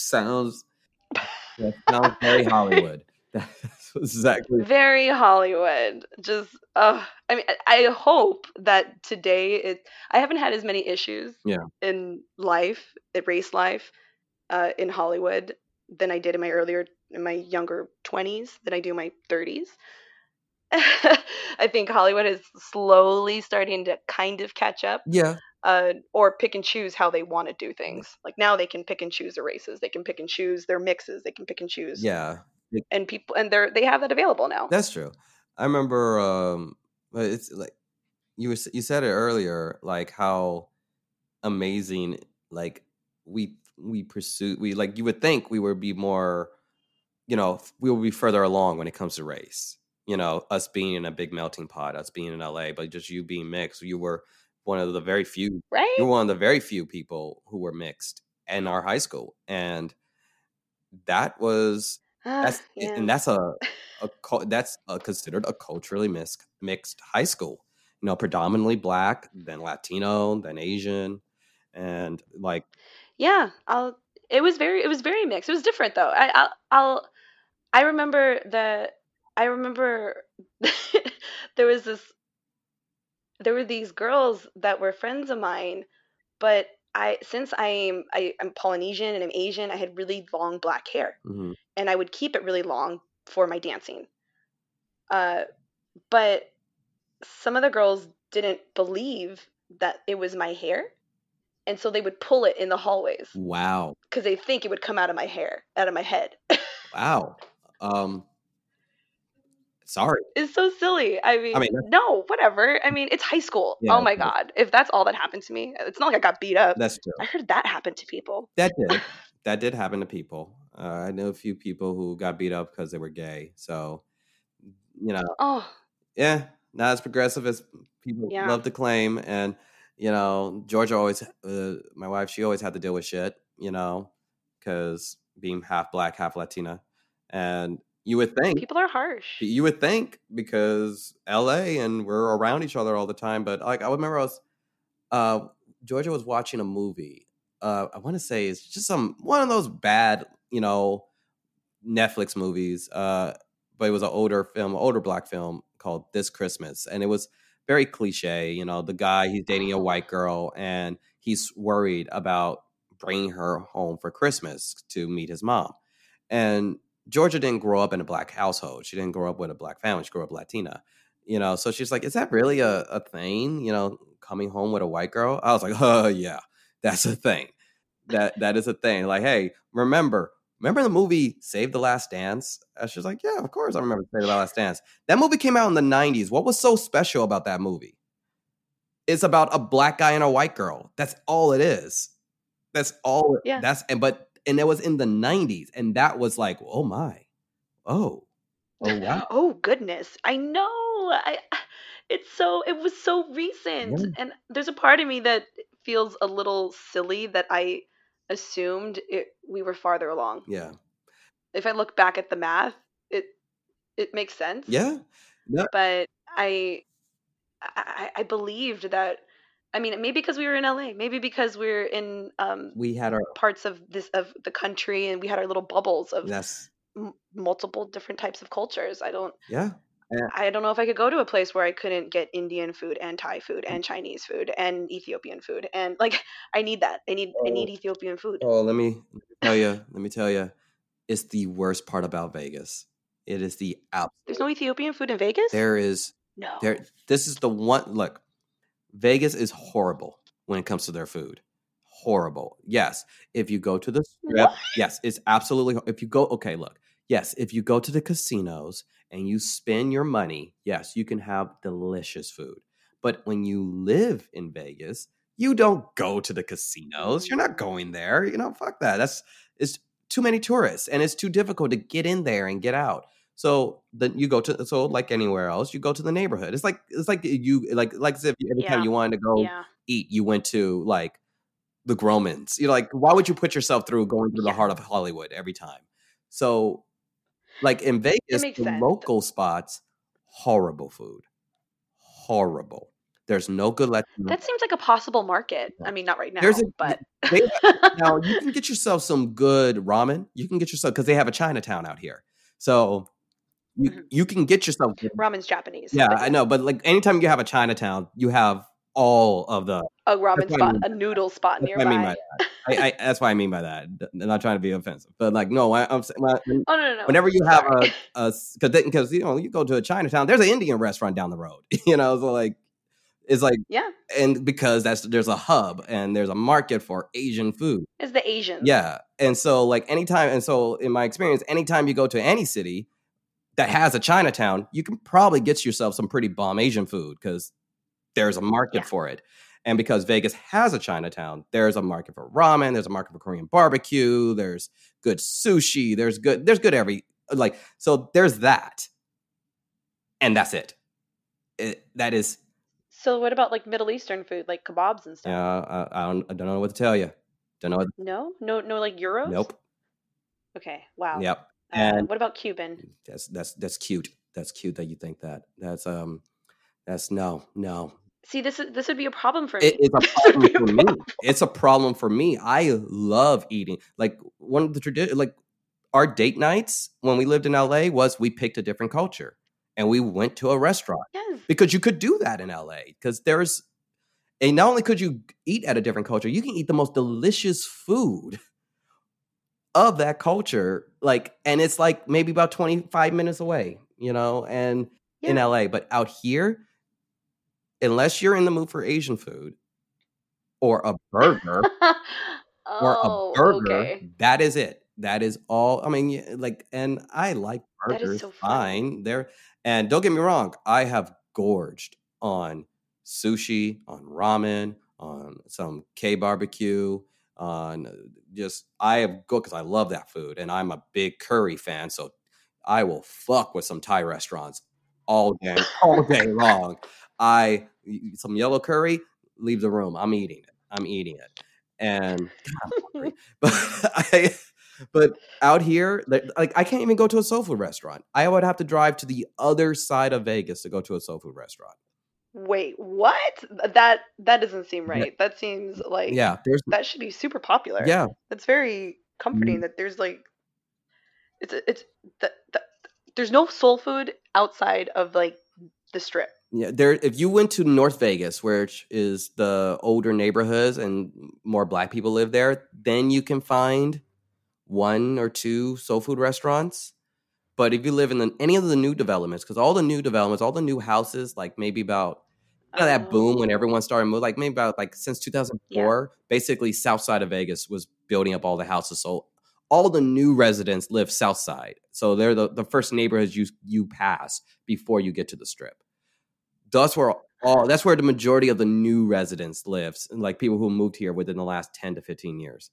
S1: That sounds very Hollywood. That's exactly
S2: Very Hollywood. Just, I mean, I hope that today I haven't had as many issues
S1: yeah,
S2: in life, in race life, in Hollywood than I did in my younger 20s than I do in my 30s. I think Hollywood is slowly starting to kind of catch up,
S1: yeah,
S2: or pick and choose how they want to do things. Like now they can pick and choose their races, they can pick and choose their mixes, they can pick and choose,
S1: yeah.
S2: and people, and they have that available now.
S1: That's true. I remember, but it's like you said it earlier, like how amazing, like we pursue we like you would think we would be more, we will be further along when it comes to race. Us being in a big melting pot, us being in LA, but just you being mixed, one of the very few. You
S2: Right?
S1: were one of the very few people who were mixed in our high school, and that was
S2: Yeah.
S1: that's that's considered a culturally mixed high school. Predominantly black, then Latino, then Asian, and like
S2: Yeah, it was very mixed. It was different though. I remember that I remember there was this there were these girls that were friends of mine, but since I'm Polynesian and I'm Asian, I had really long black hair,
S1: mhm.
S2: and I would keep it really long for my dancing. Uh, but some of the girls didn't believe that it was my hair, and so they would pull it in the hallways
S1: Wow,
S2: because they think it would come out of my hair, out of my head.
S1: wow. Um, sorry.
S2: It's so silly. I
S1: I
S2: mean,
S1: mean,
S2: no, whatever. I mean, it's high school.
S1: yeah,
S2: Oh my God. If that's all that happened to me, it's not like I got beat up.
S1: that's true.
S2: I heard that happened to people.
S1: That did happen to people. I know a few people who got beat up because they were gay. So, you know,
S2: Oh,
S1: yeah, not as progressive as people
S2: yeah.
S1: love to claim. And, Georgia always, my wife, she always had to deal with shit, because being half black, half Latina. And
S2: People are harsh.
S1: you would think because LA and we're around each other all the time. But like, I remember uh, Georgia was watching a movie. I want to say it's just one of those bad, Netflix movies. But it was an older black film called This Christmas, and it was very cliche. The guy, he's dating a
S2: Oh,
S1: white girl, and he's worried about bringing her home for Christmas to meet his mom. And Georgia didn't grow up in a black household. She didn't grow up with a black family. She grew up Latina. So she's like, is that really a thing? Coming home with a white girl? I was like, oh yeah, that's a thing. That is a thing. Like, hey, remember the movie Save the Last Dance? She's like, yeah, of course I remember Save the Last Dance. That movie came out in the 90s. What was so special about that movie? It's about a black guy and a white girl. That's all it is. That's all.
S2: yeah.
S1: And it was in the 90s, and that was like, oh my, oh wow.
S2: Oh goodness. I know. It was so recent,
S1: Yeah.
S2: and there's a part of me that feels a little silly that I assumed we were farther along.
S1: Yeah.
S2: If I look back at the math, it it makes sense.
S1: Yeah. Yeah.
S2: But I believed that. I mean, maybe because we were in LA, maybe because we're in
S1: We had our
S2: parts of the country, and we had our little bubbles of
S1: that's
S2: multiple different types of cultures.
S1: yeah. Yeah.
S2: I don't know if I could go to a place where I couldn't get Indian food and Thai food and Chinese food and Ethiopian food, and like I need that. I need Ethiopian food.
S1: Oh, let me tell you, it's the worst part about Vegas. It is the
S2: There's no Ethiopian food in Vegas?
S1: there is
S2: No.
S1: this is the one. Look, Vegas is horrible when it comes to their food. Horrible. Yes. If you go to the strip,
S2: What?
S1: yes, it's absolutely. If you go, okay, look, yes, if you go to the casinos and you spend your money, yes, you can have delicious food. But when you live in Vegas, you don't go to the casinos. You're not going there. Fuck that. It's too many tourists, and it's too difficult to get in there and get out. So then you go to like anywhere else, you go to the neighborhood. It's like you like as if every time
S2: Yeah.
S1: you wanted to go
S2: Yeah.
S1: eat, you went to like the Gromans. You're like, why would you put yourself through going through the
S2: Yeah.
S1: heart of Hollywood every time? So like in
S2: It
S1: Vegas,
S2: makes
S1: the
S2: sense.
S1: local spots, horrible food. Horrible. There's no good Latino.
S2: That seems like a possible market. I mean, not right now,
S1: There's a
S2: but
S1: they, now you can get yourself some good ramen. You can get yourself because they have a Chinatown out here. So you can get yourself
S2: ramen's Japanese.
S1: yeah,
S2: but
S1: I know, but like anytime you have a Chinatown, you have all of the
S2: a ramen
S1: that's what I
S2: spot,
S1: mean.
S2: a noodle spot
S1: That's what I mean by
S2: nearby.
S1: that. That's what I mean by that. I'm not trying to be offensive, but like no, I'm saying
S2: Oh no.
S1: whenever you have
S2: Sorry.
S1: because you go to a Chinatown, there's an Indian restaurant down the road. So like it's like
S2: Yeah,
S1: and because there's a hub and there's a market for Asian food.
S2: it's the Asians.
S1: Yeah, and so like anytime, and so in my experience, anytime you go to any city that has a Chinatown, you can probably get yourself some pretty bomb Asian food because there's a market
S2: Yeah.
S1: for it. And because Vegas has a Chinatown, there's a market for ramen, there's a market for Korean barbecue, there's good sushi, there's good so there's that. And that's it. That is
S2: So what about like Middle Eastern food, like kebabs and stuff?
S1: I don't know what to tell you. Don't know.
S2: No, like euros.
S1: Nope.
S2: Okay. Wow.
S1: Yep. And
S2: what about Cuban?
S1: that's cute. That's cute that you think that. That's no.
S2: See, this would be a problem for me.
S1: It's a problem for me. It's a problem for me. I love eating. Like one of the like our date nights when we lived in LA was we picked a different culture and we went to a restaurant
S2: Yes.
S1: because you could do that in LA because and not only could you eat at a different culture, you can eat the most delicious food of that culture. Like, and it's like maybe about 25 minutes away, and in LA, but out here, unless you're in the mood for Asian food or a burger,
S2: Okay.
S1: that is it. That is all. I mean, and I like
S2: That is
S1: burgers
S2: so funny.
S1: fine. And don't get me wrong, I have gorged on sushi, on ramen, on some K barbecue. I go because I love that food, and I'm a big curry fan, so I will fuck with some Thai restaurants all day long. Some yellow curry, leave the room. I'm eating it, and God, I'm hungry. But out here, like I can't even go to a soul food restaurant. I would have to drive to the other side of Vegas to go to a soul food restaurant.
S2: Wait, what? That doesn't seem
S1: Yeah,
S2: right. That seems like
S1: yeah, there's
S2: that should be super popular.
S1: yeah.
S2: That's very comforting that there's like it's the there's no soul food outside of like the strip.
S1: Yeah, there. If you went to North Vegas, which is the older neighborhoods and more Black people live there, then you can find one or two soul food restaurants. But if you live in any of the new developments, because all the new developments, all the new houses, like maybe about that boom when everyone started moving, like maybe about like since 2004, basically South side of Vegas was building up all the houses. So all the new residents live South side. So they're the first neighborhoods you pass before you get to the strip. That's where the majority of the new residents lives, and like people who moved here within the last 10 to 15 years.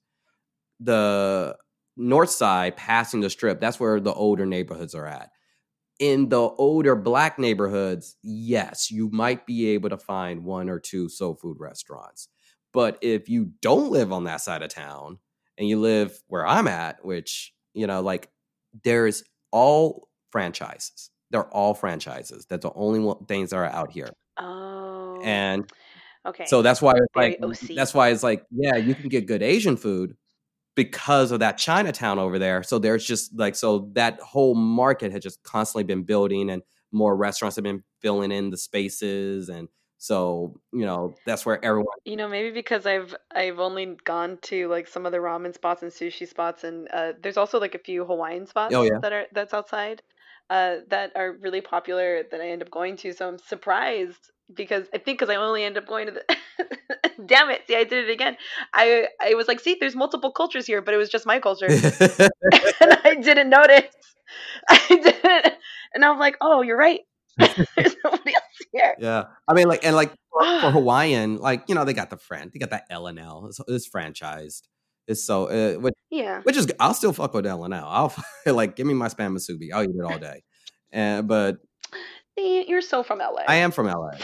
S1: The north side, passing the strip, that's where the older neighborhoods are at. In the older Black neighborhoods, yes, you might be able to find one or two soul food restaurants. But if you don't live on that side of town and you live where I'm at, which, like there's all franchises. They're all franchises. That's the only things that are out here.
S2: Oh.
S1: And
S2: okay.
S1: So that's why
S2: Very OC.
S1: it's like, yeah, you can get good Asian food because of that Chinatown over there. So there's just like, so that whole market had just constantly been building, and more restaurants have been filling in the spaces. And so, that's where everyone,
S2: maybe because I've only gone to like some of the ramen spots and sushi spots, and there's also like a few Hawaiian spots that's outside that are really popular that I end up going to. So I'm surprised because I only end up going to the damn it, see, I did it again. I was like, see, there's multiple cultures here, but it was just my culture. And I didn't notice. I didn't, and I was like, oh, you're right. There's nobody else here.
S1: Yeah, I mean, for Hawaiian, they got that L&L. It's franchised. It's so which is, I'll still fuck with L&L. I'll like, give me my spam musubi. I'll eat it all day. But
S2: you're so from LA.
S1: I am from LA.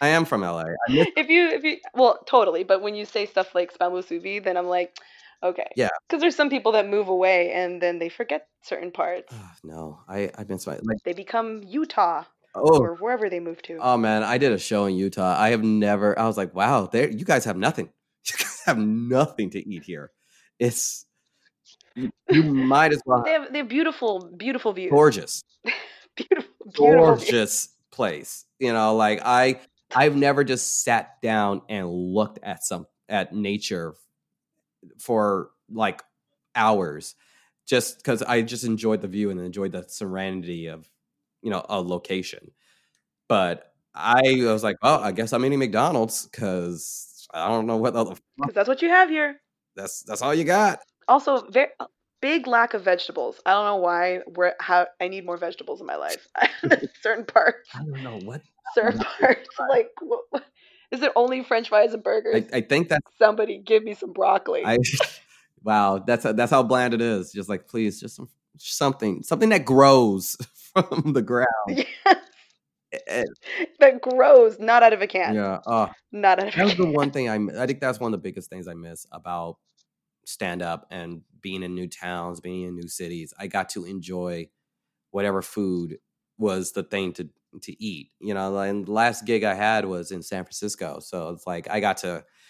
S2: If you well, totally. But when you say stuff like spam musubi, then I'm like, okay,
S1: yeah,
S2: because there's some people that move away and then they forget certain parts.
S1: No, I've been
S2: they become Utah. Or wherever they move to.
S1: Oh man, I did a show in Utah. I was like, wow, you guys have nothing. You guys have nothing to eat here. It's, you might as well.
S2: They have beautiful views.
S1: Gorgeous.
S2: beautiful
S1: gorgeous place. Like I've never just sat down and looked at nature for like hours, just because I just enjoyed the view and enjoyed the serenity of a location. But I was like, oh, I guess I'm eating McDonald's because I don't know what other.
S2: Because that's what you have here.
S1: That's all you got.
S2: Also, very big lack of vegetables. I don't know why. How I need more vegetables in my life. Certain parts.
S1: I don't know what.
S2: Certain parts, like, what, is it only French fries and burgers?
S1: I think that
S2: somebody give me some broccoli.
S1: Wow, that's how bland it is. Just like, please, just something that grows from the ground.
S2: Yes. That grows, not out of a can.
S1: Yeah.
S2: Not out of a can.
S1: That's the one thing I think that's one of the biggest things I miss about stand up and being in new towns, being in new cities. I got to enjoy whatever food was the thing to eat. And the last gig I had was in San Francisco, so it's like I got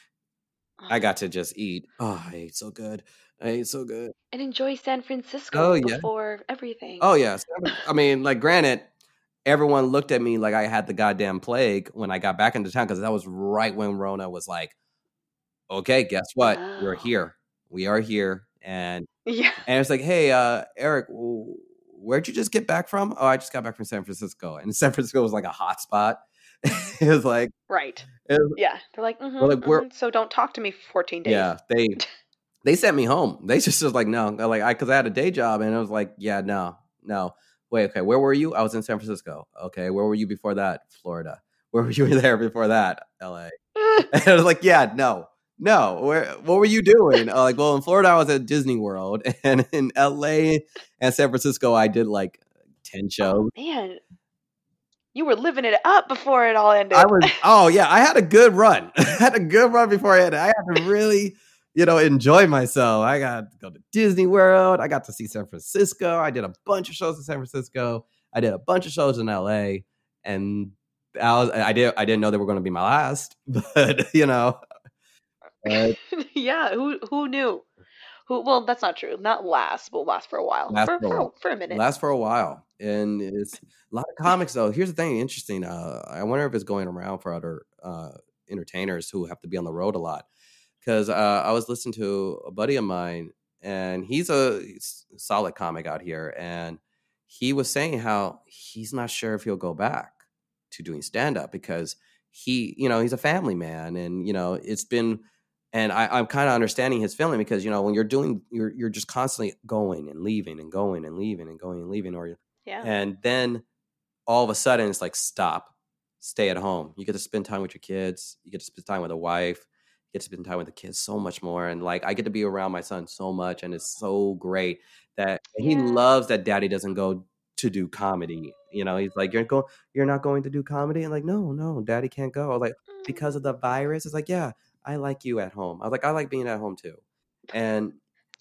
S1: to just eat. Oh, I ate so good. And
S2: enjoy San Francisco before everything.
S1: Oh yeah. I mean, like, granted, everyone looked at me like I had the goddamn plague when I got back into town, because that was right when Rona was like, okay, guess what? We're here. We are here. And it's like, hey, Eric, where'd you just get back from? Oh, I just got back from San Francisco. And San Francisco was like a hot spot. It was like,
S2: right. They're like, so don't talk to me for 14 days.
S1: Yeah, they sent me home. They just was like, no, like, because I had a day job, and I was like, yeah, no. Wait, okay, where were you? I was in San Francisco. Okay, where were you before that? Florida. Where were you there before that? LA. And I was like, yeah, no. No, what were you doing? Like, well, in Florida, I was at Disney World, and in LA and San Francisco, I did like 10
S2: Oh
S1: shows.
S2: man, you were living it up before it all ended.
S1: I was, oh yeah, I had a good run. I had a good run before I had to really, enjoy myself. I got to go to Disney World. I got to see San Francisco. I did a bunch of shows in San Francisco. I did a bunch of shows in LA, and I didn't know they were going to be my last, but
S2: Yeah, who knew? Well, that's not true. Not last, but last for a while.
S1: last for a while.
S2: For a minute.
S1: Last for a while, and it's a lot of comics though. Here's the thing, interesting. I wonder if it's going around for other entertainers who have to be on the road a lot. Because I was listening to a buddy of mine, and he's a solid comic out here, and he was saying how he's not sure if he'll go back to doing stand up because he's a family man, and it's been. And I'm kind of understanding his feeling because when you're just constantly going and leaving and going and leaving and going and leaving, and then all of a sudden it's like stop, stay at home. You get to spend time with your kids. You get to spend time with a wife. You get to spend time with the kids so much more. And like I get to be around my son so much, and it's so great that he loves that daddy doesn't go to do comedy. He's like, you're not going to do comedy, and like, no, daddy can't go. Like because of the virus. It's like, yeah. I like you at home. I was like, I like being at home too. And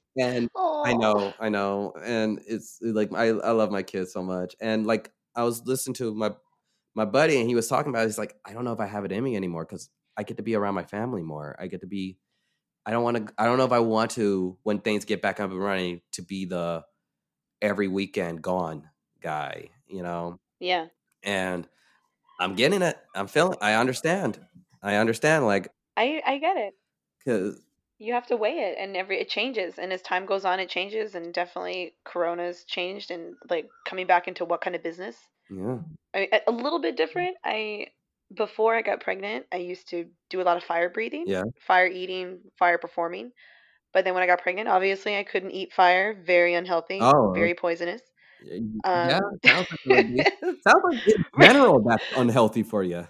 S1: I know. And it's like, I love my kids so much. And like, I was listening to my buddy, and he was talking about it. He's like, I don't know if I have it in me anymore because I get to be around my family more. I get to be, I don't know if I want to, when things get back up and running, to be the every weekend gone guy,
S2: Yeah.
S1: And I'm getting it. I understand. Like,
S2: I get it.
S1: Because
S2: you have to weigh it, and it changes, and as time goes on, it changes, and definitely Corona's changed, and like coming back into what kind of business.
S1: Yeah.
S2: A little bit different. Before I got pregnant, I used to do a lot of fire breathing, fire eating, fire performing. But then when I got pregnant, obviously I couldn't eat fire. Very unhealthy. Very poisonous.
S1: Yeah, sounds like in general that's unhealthy for you.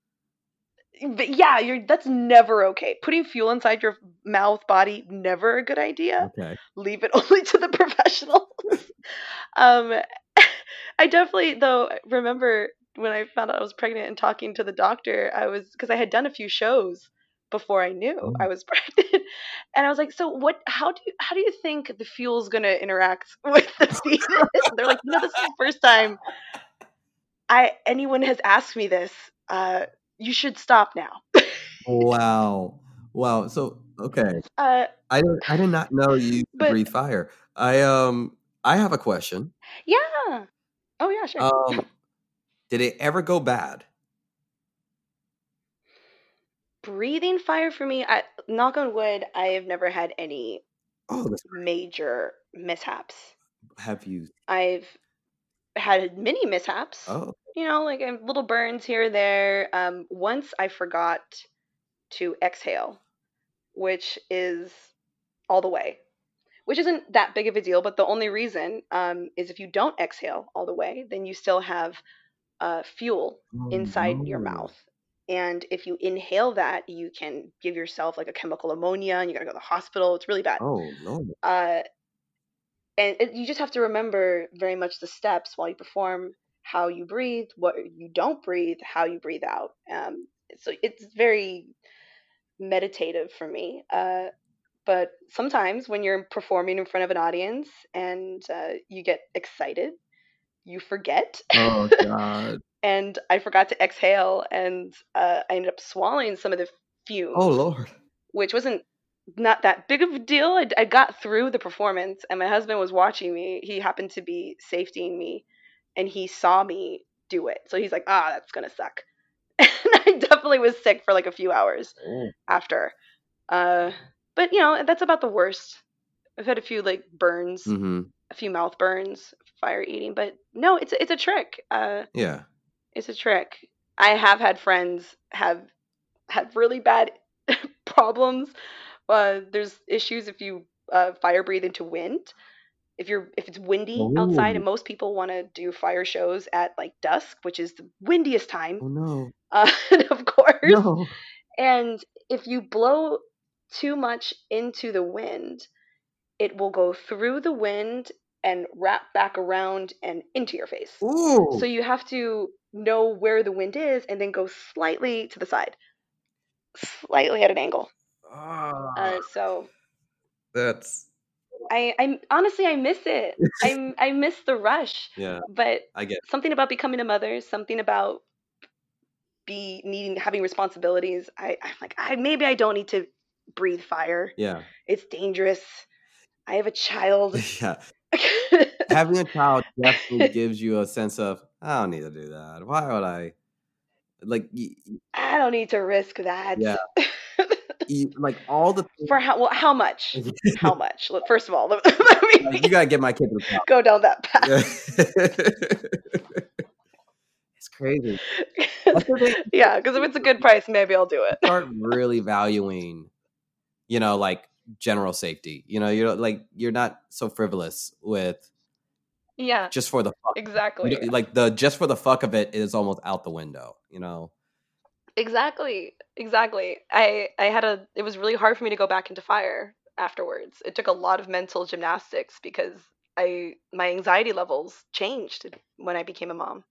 S2: But yeah, that's never okay. Putting fuel inside your mouth, body, never a good idea.
S1: Okay.
S2: Leave it only to the professionals. I definitely though remember when I found out I was pregnant and talking to the doctor, because I had done a few shows before I knew I was pregnant, and I was like, "So how do you think the fuel's gonna interact with the fetus?" And they're like, "This is the first time anyone has asked me this. You should stop now."
S1: Wow. So okay, I did not know you could breathe fire. I have a question.
S2: Yeah. Oh yeah, sure.
S1: Did it ever go bad?
S2: Breathing fire for me, knock on wood, I have never had any major mishaps.
S1: Have you?
S2: I've had many mishaps.
S1: Oh.
S2: Like little burns here or there. Once I forgot to exhale, which is all the way, which isn't that big of a deal, but the only reason is if you don't exhale all the way, then you still have fuel inside your mouth. And if you inhale that, you can give yourself like a chemical pneumonia, and you gotta go to the hospital. It's really bad.
S1: Oh no.
S2: And you just have to remember very much the steps while you perform, how you breathe, what you don't breathe, how you breathe out. So it's very meditative for me. But sometimes when you're performing in front of an audience and you get excited, you forget.
S1: Oh God.
S2: And I forgot to exhale, and I ended up swallowing some of the fumes.
S1: Oh Lord.
S2: Which wasn't not that big of a deal. I got through the performance, and my husband was watching me. He happened to be safetying me, and he saw me do it. So he's like, that's going to suck. And I definitely was sick for like a few hours after. But, that's about the worst. I've had a few like burns, a few mouth burns, fire eating, but no, it's a trick.
S1: Yeah.
S2: It's a trick. I have had friends have had really bad problems. There's issues if you fire breathe into wind. If it's windy outside, and most people want to do fire shows at like dusk, which is the windiest time.
S1: Oh no.
S2: Of course.
S1: No.
S2: And if you blow too much into the wind, it will go through the wind and wrap back around and into your face.
S1: Ooh.
S2: So you have to know where the wind is and then go slightly to the side, slightly at an angle. So
S1: That's
S2: I honestly I miss it. I miss the rush.
S1: yeah.
S2: But
S1: I get
S2: something about becoming a mother, something about having responsibilities. I'm like maybe I don't need to breathe fire.
S1: yeah.
S2: It's dangerous. I have a child.
S1: Yeah. Having a child definitely gives you a sense of I don't need to do that. Why would I? Like
S2: I don't need to risk that.
S1: yeah. Like all the
S2: For how much? How much? First of all, let
S1: like, you gotta get my kid to the
S2: go down that path.
S1: It's crazy.
S2: Yeah, because if it's a good price, maybe I'll do it.
S1: Start really valuing, like general safety. You're not so frivolous with just for the fuck.
S2: Exactly.
S1: Like the just for the fuck of it is almost out the window.
S2: Exactly. It was really hard for me to go back into fire afterwards. It took a lot of mental gymnastics because my anxiety levels changed when I became a mom.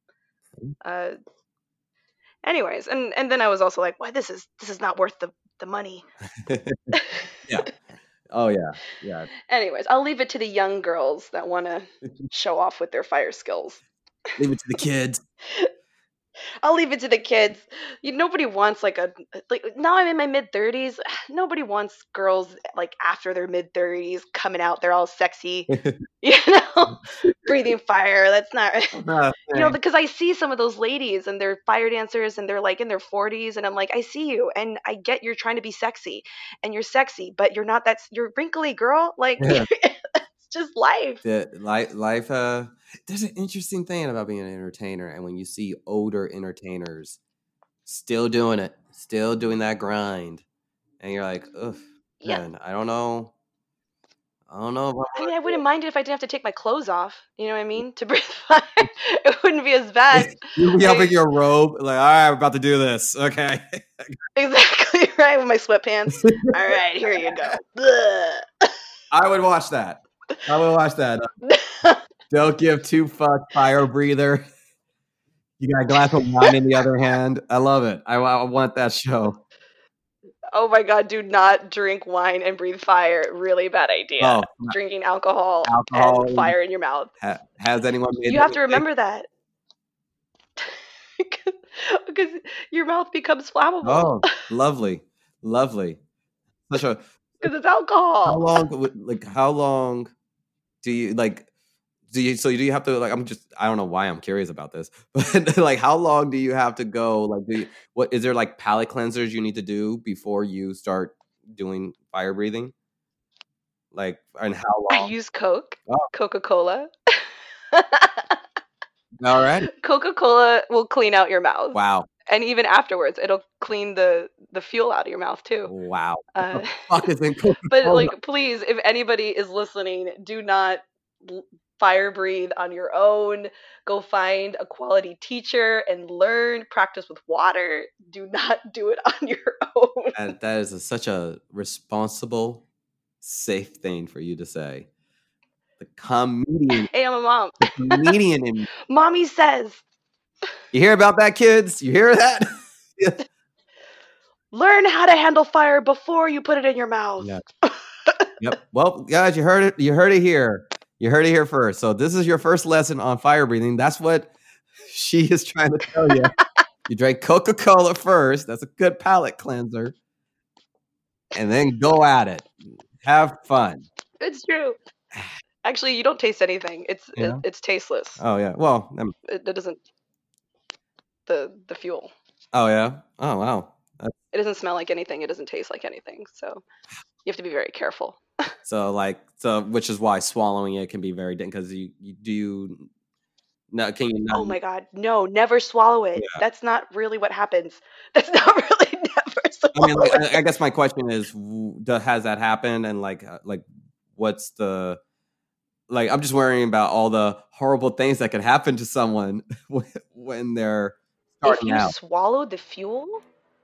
S2: Anyways, and then I was also like, why this is not worth the money.
S1: Yeah. Oh yeah. Yeah.
S2: Anyways, I'll leave it to the young girls that want to show off with their fire skills.
S1: Leave it to the kids.
S2: I'll leave it to the kids. Nobody wants now I'm in my mid-30s. Nobody wants girls like after their mid-30s coming out. They're all sexy, breathing fire. That's not, because I see some of those ladies and they're fire dancers and they're like in their 40s and I'm like, I see you and I get you're trying to be sexy and you're sexy, but you're not you're wrinkly, girl. Like, it's just life.
S1: Yeah, life. There's an interesting thing about being an entertainer, and when you see older entertainers still doing it, still doing that grind, and you're like, ugh, man, I don't know. I
S2: mean, I wouldn't mind it if I didn't have to take my clothes off. You know what I mean? To breathe fire, it wouldn't be as bad.
S1: You'll be helping your robe, like, all right, we're about to do this. Okay.
S2: Exactly right, with my sweatpants. All right, here you go.
S1: I would watch that. Don't give two fucks, fire breather. You got a glass of wine in the other hand. I love it. I want that show.
S2: Oh my God, do not drink wine and breathe fire. Really bad idea. Drinking alcohol and fire in your mouth.
S1: Has anyone made
S2: You have to remember that. Because your mouth becomes flammable.
S1: Oh, lovely. Because
S2: it's alcohol.
S1: How long do you do you have to I don't know why I'm curious about this, but like how long do you have to go? Like, what is there like palate cleansers you need to do before you start doing fire breathing? Like, and how long?
S2: I use Coca-Cola.
S1: All right.
S2: Coca-Cola will clean out your mouth.
S1: Wow.
S2: And even afterwards, it'll clean the fuel out of your mouth too.
S1: Wow. What the fuck is in Coca-Cola?
S2: But like, please, if anybody is listening, do not fire breathe on your own. Go find a quality teacher and learn. Practice with water. Do not do it on your own.
S1: And that is such a responsible, safe thing for you to say. The comedian.
S2: Hey, I'm a mom.
S1: The comedian in me.
S2: Mommy says.
S1: You hear about that, kids? You hear that?
S2: Learn how to handle fire before you put it in your mouth.
S1: Yeah. Yep. Well, guys, you heard it. You heard it here. You heard it here first. So this is your first lesson on fire breathing. That's what she is trying to tell you. You drink Coca-Cola first. That's a good palate cleanser. And then go at it. Have fun.
S2: It's true. Actually, you don't taste anything. It's tasteless.
S1: Oh yeah. Well,
S2: it doesn't. The fuel.
S1: Oh yeah. Oh wow.
S2: It doesn't smell like anything. It doesn't taste like anything. So you have to be very careful.
S1: So which is why swallowing it can be very because can you not?
S2: Oh my God, no! Never swallow it. Yeah. That's not really what happens. That's not really never swallow it.
S1: I guess my question is, has that happened? And what's the I'm just worrying about all the horrible things that could happen to someone when they're starting out.
S2: If you swallow the fuel,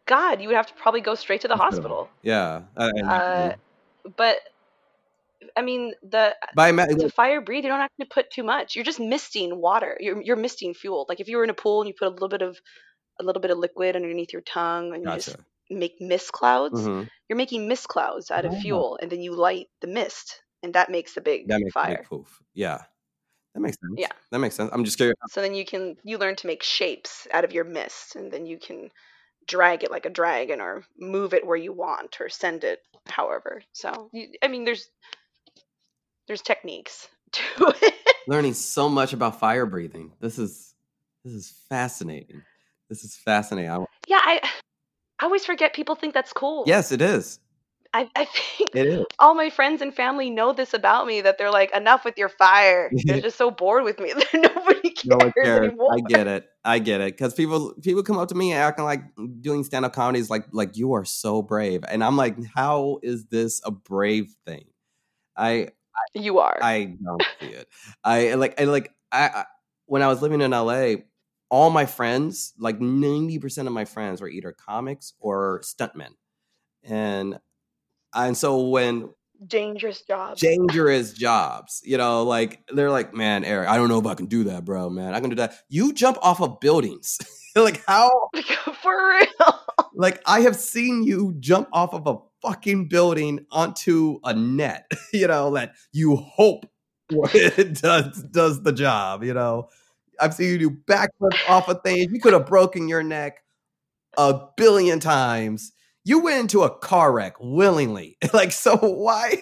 S2: God, you would have to probably go straight to the hospital.
S1: Yeah.
S2: But I mean, to fire breathe, you don't have to put too much. You're just misting water. You're misting fuel. Like if you were in a pool and you put a little bit of liquid underneath your tongue and you just make mist clouds, you're making mist clouds out of fuel, and then you light the mist, and that makes the big fire.
S1: A big poof. Yeah. That makes sense.
S2: Yeah.
S1: That makes sense. I'm just curious.
S2: So then you learn to make shapes out of your mist, and then you can drag it like a dragon or move it where you want or send it however. So, I mean, there's techniques to it.
S1: Learning so much about fire breathing. This is fascinating. This is fascinating.
S2: Yeah, I always forget people think that's cool.
S1: Yes, it is.
S2: I think
S1: it is.
S2: All my friends and family know this about me, that they're like, enough with your fire. They're just so bored with me. Nobody cares anymore.
S1: I get it. Because people come up to me acting like doing stand-up comedy is like you are so brave. And I'm like, how is this a brave thing?
S2: You are.
S1: I don't see it. I when I was living in LA, all my friends, like 90% of my friends, were either comics or stuntmen. And so when
S2: dangerous jobs,
S1: you know, like they're like, man, Eric, I don't know if I can do that, bro, man. I can do that. You jump off of buildings. Like how?
S2: For real?
S1: Like I have seen you jump off of a fucking building onto a net, you know, that you hope it does the job, you know. I've seen you do backflips off of things. You could have broken your neck a billion times. You went into a car wreck willingly. Like, so why?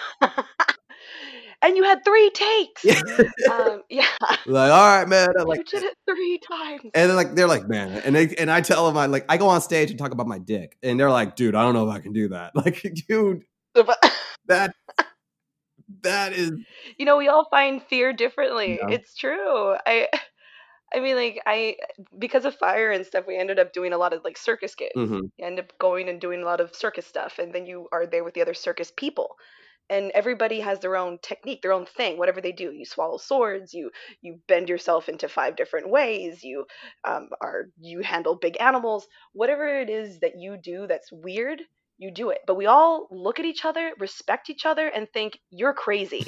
S2: And you had 3 takes. Yeah.
S1: Like, all right, man.
S2: You did it 3 times.
S1: And like they're like, man. And I tell them, I go on stage and talk about my dick. And they're like, dude, I don't know if I can do that. Like, dude, that is.
S2: You know, we all find fear differently. Yeah. It's true. I mean, like, because of fire and stuff, we ended up doing a lot of like circus gigs. You end up going and doing a lot of circus stuff, and then you are there with the other circus people, and everybody has their own technique, their own thing. Whatever they do, you swallow swords, you bend yourself into 5 different ways, you handle big animals. Whatever it is that you do that's weird, you do it. But we all look at each other, respect each other, and think you're crazy.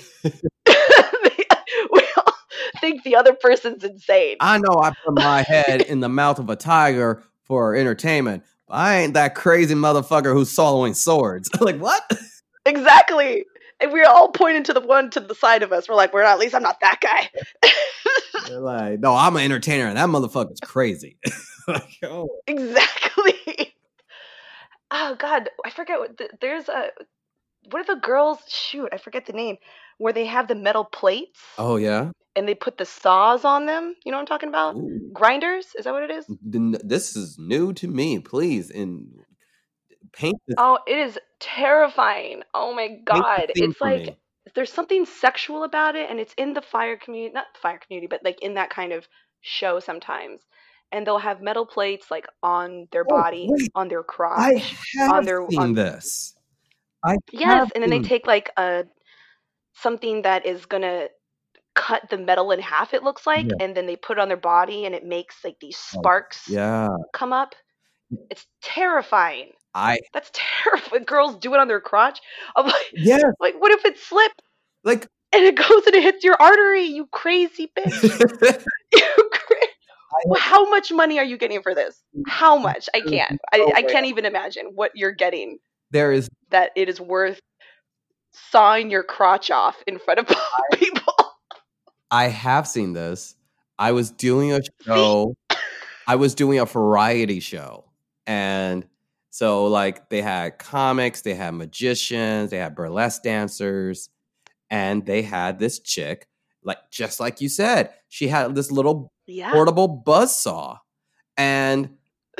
S2: We all think the other person's insane.
S1: I know I put my head in the mouth of a tiger for entertainment, but I ain't that crazy motherfucker who's swallowing swords. Like, what?
S2: Exactly. And we're all pointing to the one to the side of us. We're like, at least I'm not that guy.
S1: They're like, no, I'm an entertainer, and that motherfucker's crazy. Like, oh.
S2: Exactly. Oh, God. I forget what are the girls? Shoot, I forget the name. Where they have the metal plates.
S1: Oh, yeah?
S2: And they put the saws on them. You know what I'm talking about? Ooh. Grinders? Is that what it is?
S1: This is new to me. Please, paint this.
S2: Oh, it is terrifying. Oh, my God. It's like there's something sexual about it, and it's in the fire community. Not the fire community, but like in that kind of show sometimes. And they'll have metal plates like on their body, on their crotch.
S1: I have seen this.
S2: Yes, and then they take like something that is gonna cut the metal in half, it looks like, and then they put it on their body, and it makes like these sparks come up. It's terrifying. That's terrifying. Girls do it on their crotch. I'm like, like, what if it slipped?
S1: Like,
S2: and it goes and it hits your artery, you crazy bitch. How much money are you getting for this? How much? I can't. I can't even imagine what you're getting. That it is worth sawing your crotch off in front of people.
S1: I have seen this. I was doing a show. I was doing a variety show. And so like they had comics, they had magicians, they had burlesque dancers, and they had this chick, like just like you said, she had this little portable buzzsaw. And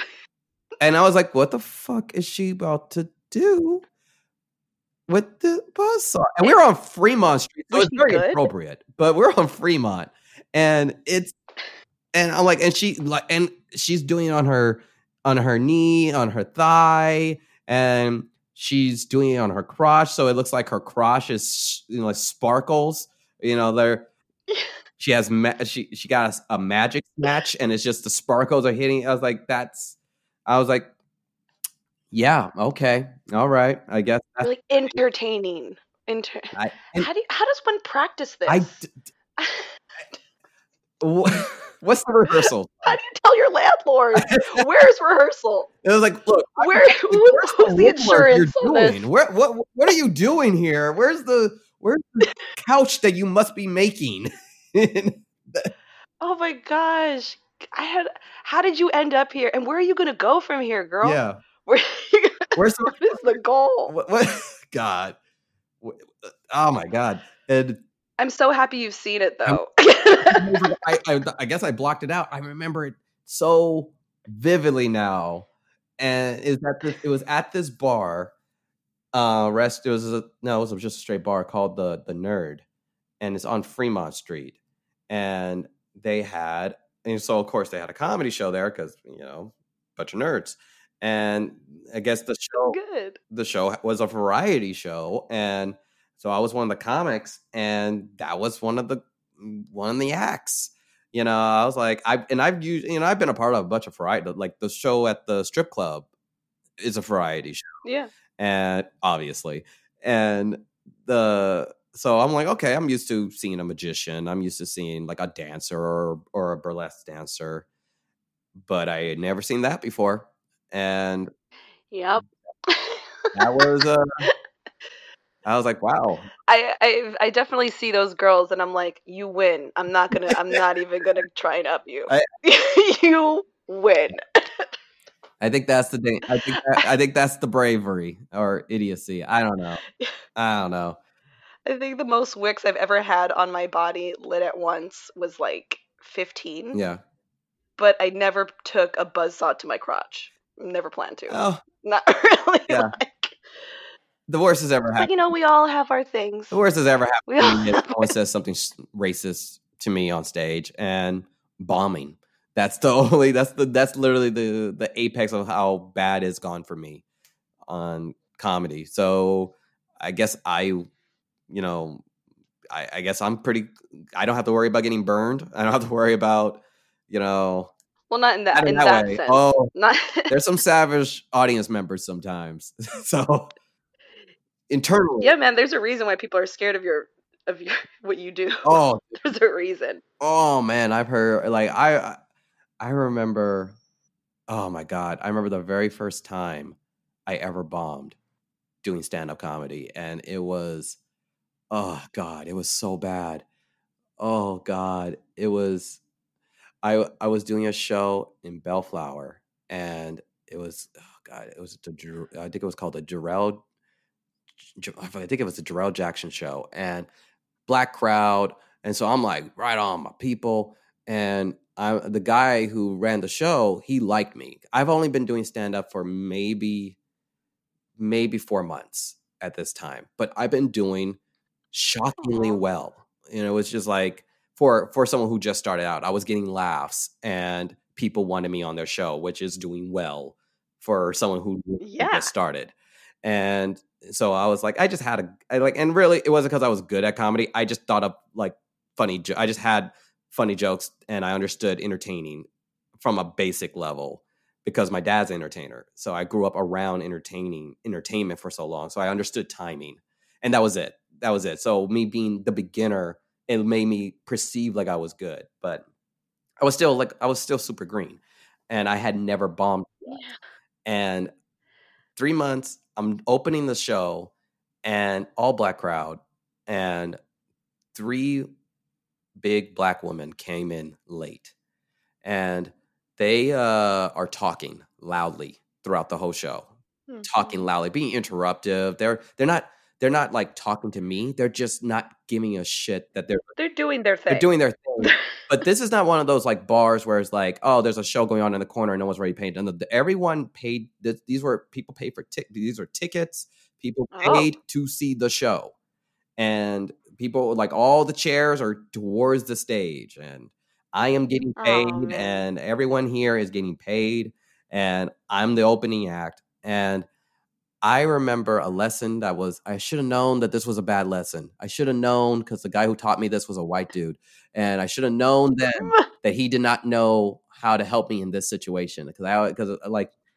S1: I was like, what the fuck is she about to do with the buzzsaw? And we were on Fremont Street, so it's very appropriate. But we're on Fremont, and I'm like, and she's doing it on her knee, on her thigh, and she's doing it on her crotch, so it looks like her crotch is, you know, like sparkles. You know, she has she got a magic match, and it's just the sparkles are hitting. I was like, Yeah. Okay. All right. I guess
S2: You're like entertaining.
S1: I.
S2: How does one practice
S1: I.
S2: this?
S1: What's the rehearsal?
S2: How do you tell your landlord? Where's rehearsal?
S1: It was like, look,
S2: Who's the insurance on this?
S1: What are you doing here? Where's the couch that you must be making?
S2: Oh my gosh. How did you end up here? And where are you gonna go from here, girl?
S1: Yeah.
S2: What
S1: Where's
S2: is the goal?
S1: what God. Oh my God. And
S2: I'm so happy you've seen it though.
S1: I guess I blocked it out. I remember it so vividly now. And it was at this bar. It was just a straight bar called the Nerd, and it's on Fremont Street. And so of course they had a comedy show there because bunch of nerds. And I guess the show was a variety show, and so I was one of the comics, and that was one of the acts. I was like, I've been a part of a bunch of variety, like the show at the strip club is a variety show.
S2: Yeah.
S1: And obviously, so I'm like, okay, I'm used to seeing a magician. I'm used to seeing like a dancer or a burlesque dancer, but I had never seen that before. And
S2: yep,
S1: that was I was like, wow.
S2: I definitely see those girls, and I'm like, you win. I'm not even gonna try and up you. You win.
S1: I think that's the thing. I think that's the bravery or idiocy. I don't know.
S2: I think the most wicks I've ever had on my body lit at once was like 15.
S1: Yeah.
S2: But I never took a buzzsaw to my crotch. Never planned to.
S1: Oh.
S2: Not really.
S1: Yeah. The worst has ever happened.
S2: Like, we all have our things.
S1: The worst has ever happened to me if someone says something racist to me on stage and bombing. That's literally the apex of how bad it's gone for me on comedy. So I guess I guess I'm pretty. I don't have to worry about getting burned. I don't have to worry about
S2: Well, not in that way. Sense.
S1: Oh, there's some savage audience members sometimes. So internally,
S2: yeah, man. There's a reason why people are scared of your what you do.
S1: Oh,
S2: there's a reason.
S1: Oh man, I've heard I remember. Oh my God, I remember the very first time I ever bombed doing stand-up comedy, and it was, oh God, it was so bad. Oh God, it was. I was doing a show in Bellflower, and it was, oh God, it was I think it was called I think it was the Jarrell Jackson show, and black crowd, and so I'm like, right on, my people. And the guy who ran the show, he liked me. I've only been doing stand-up for maybe 4 months at this time, but I've been doing shockingly well. It was just like, for someone who just started out, I was getting laughs, and people wanted me on their show, which is doing well for someone who just started. And so I was like, and really, it wasn't because I was good at comedy. I just thought of like I just had funny jokes, and I understood entertaining from a basic level because my dad's an entertainer. So I grew up around entertainment for so long. So I understood timing, and that was it. So me being the beginner, it made me perceive like I was good, but I was still super green, and I had never bombed yet. And 3 months, I'm opening the show, and all black crowd, and 3 big black women came in late, and they are talking loudly throughout the whole show, talking loudly, being interruptive. They're not like talking to me. They're just not giving a shit that
S2: they're doing their thing.
S1: They're doing their thing. But this is not one of those like bars where it's like, oh, there's a show going on in the corner and no one's ready paid. And everyone paid. People paid for these are tickets. People paid to see the show, and people, like, all the chairs are towards the stage, and I am getting paid, and everyone here is getting paid, and I'm the opening act. And I remember a lesson I should have known that this was a bad lesson. I should have known, because the guy who taught me this was a white dude. And I should have known then that he did not know how to help me in this situation. Because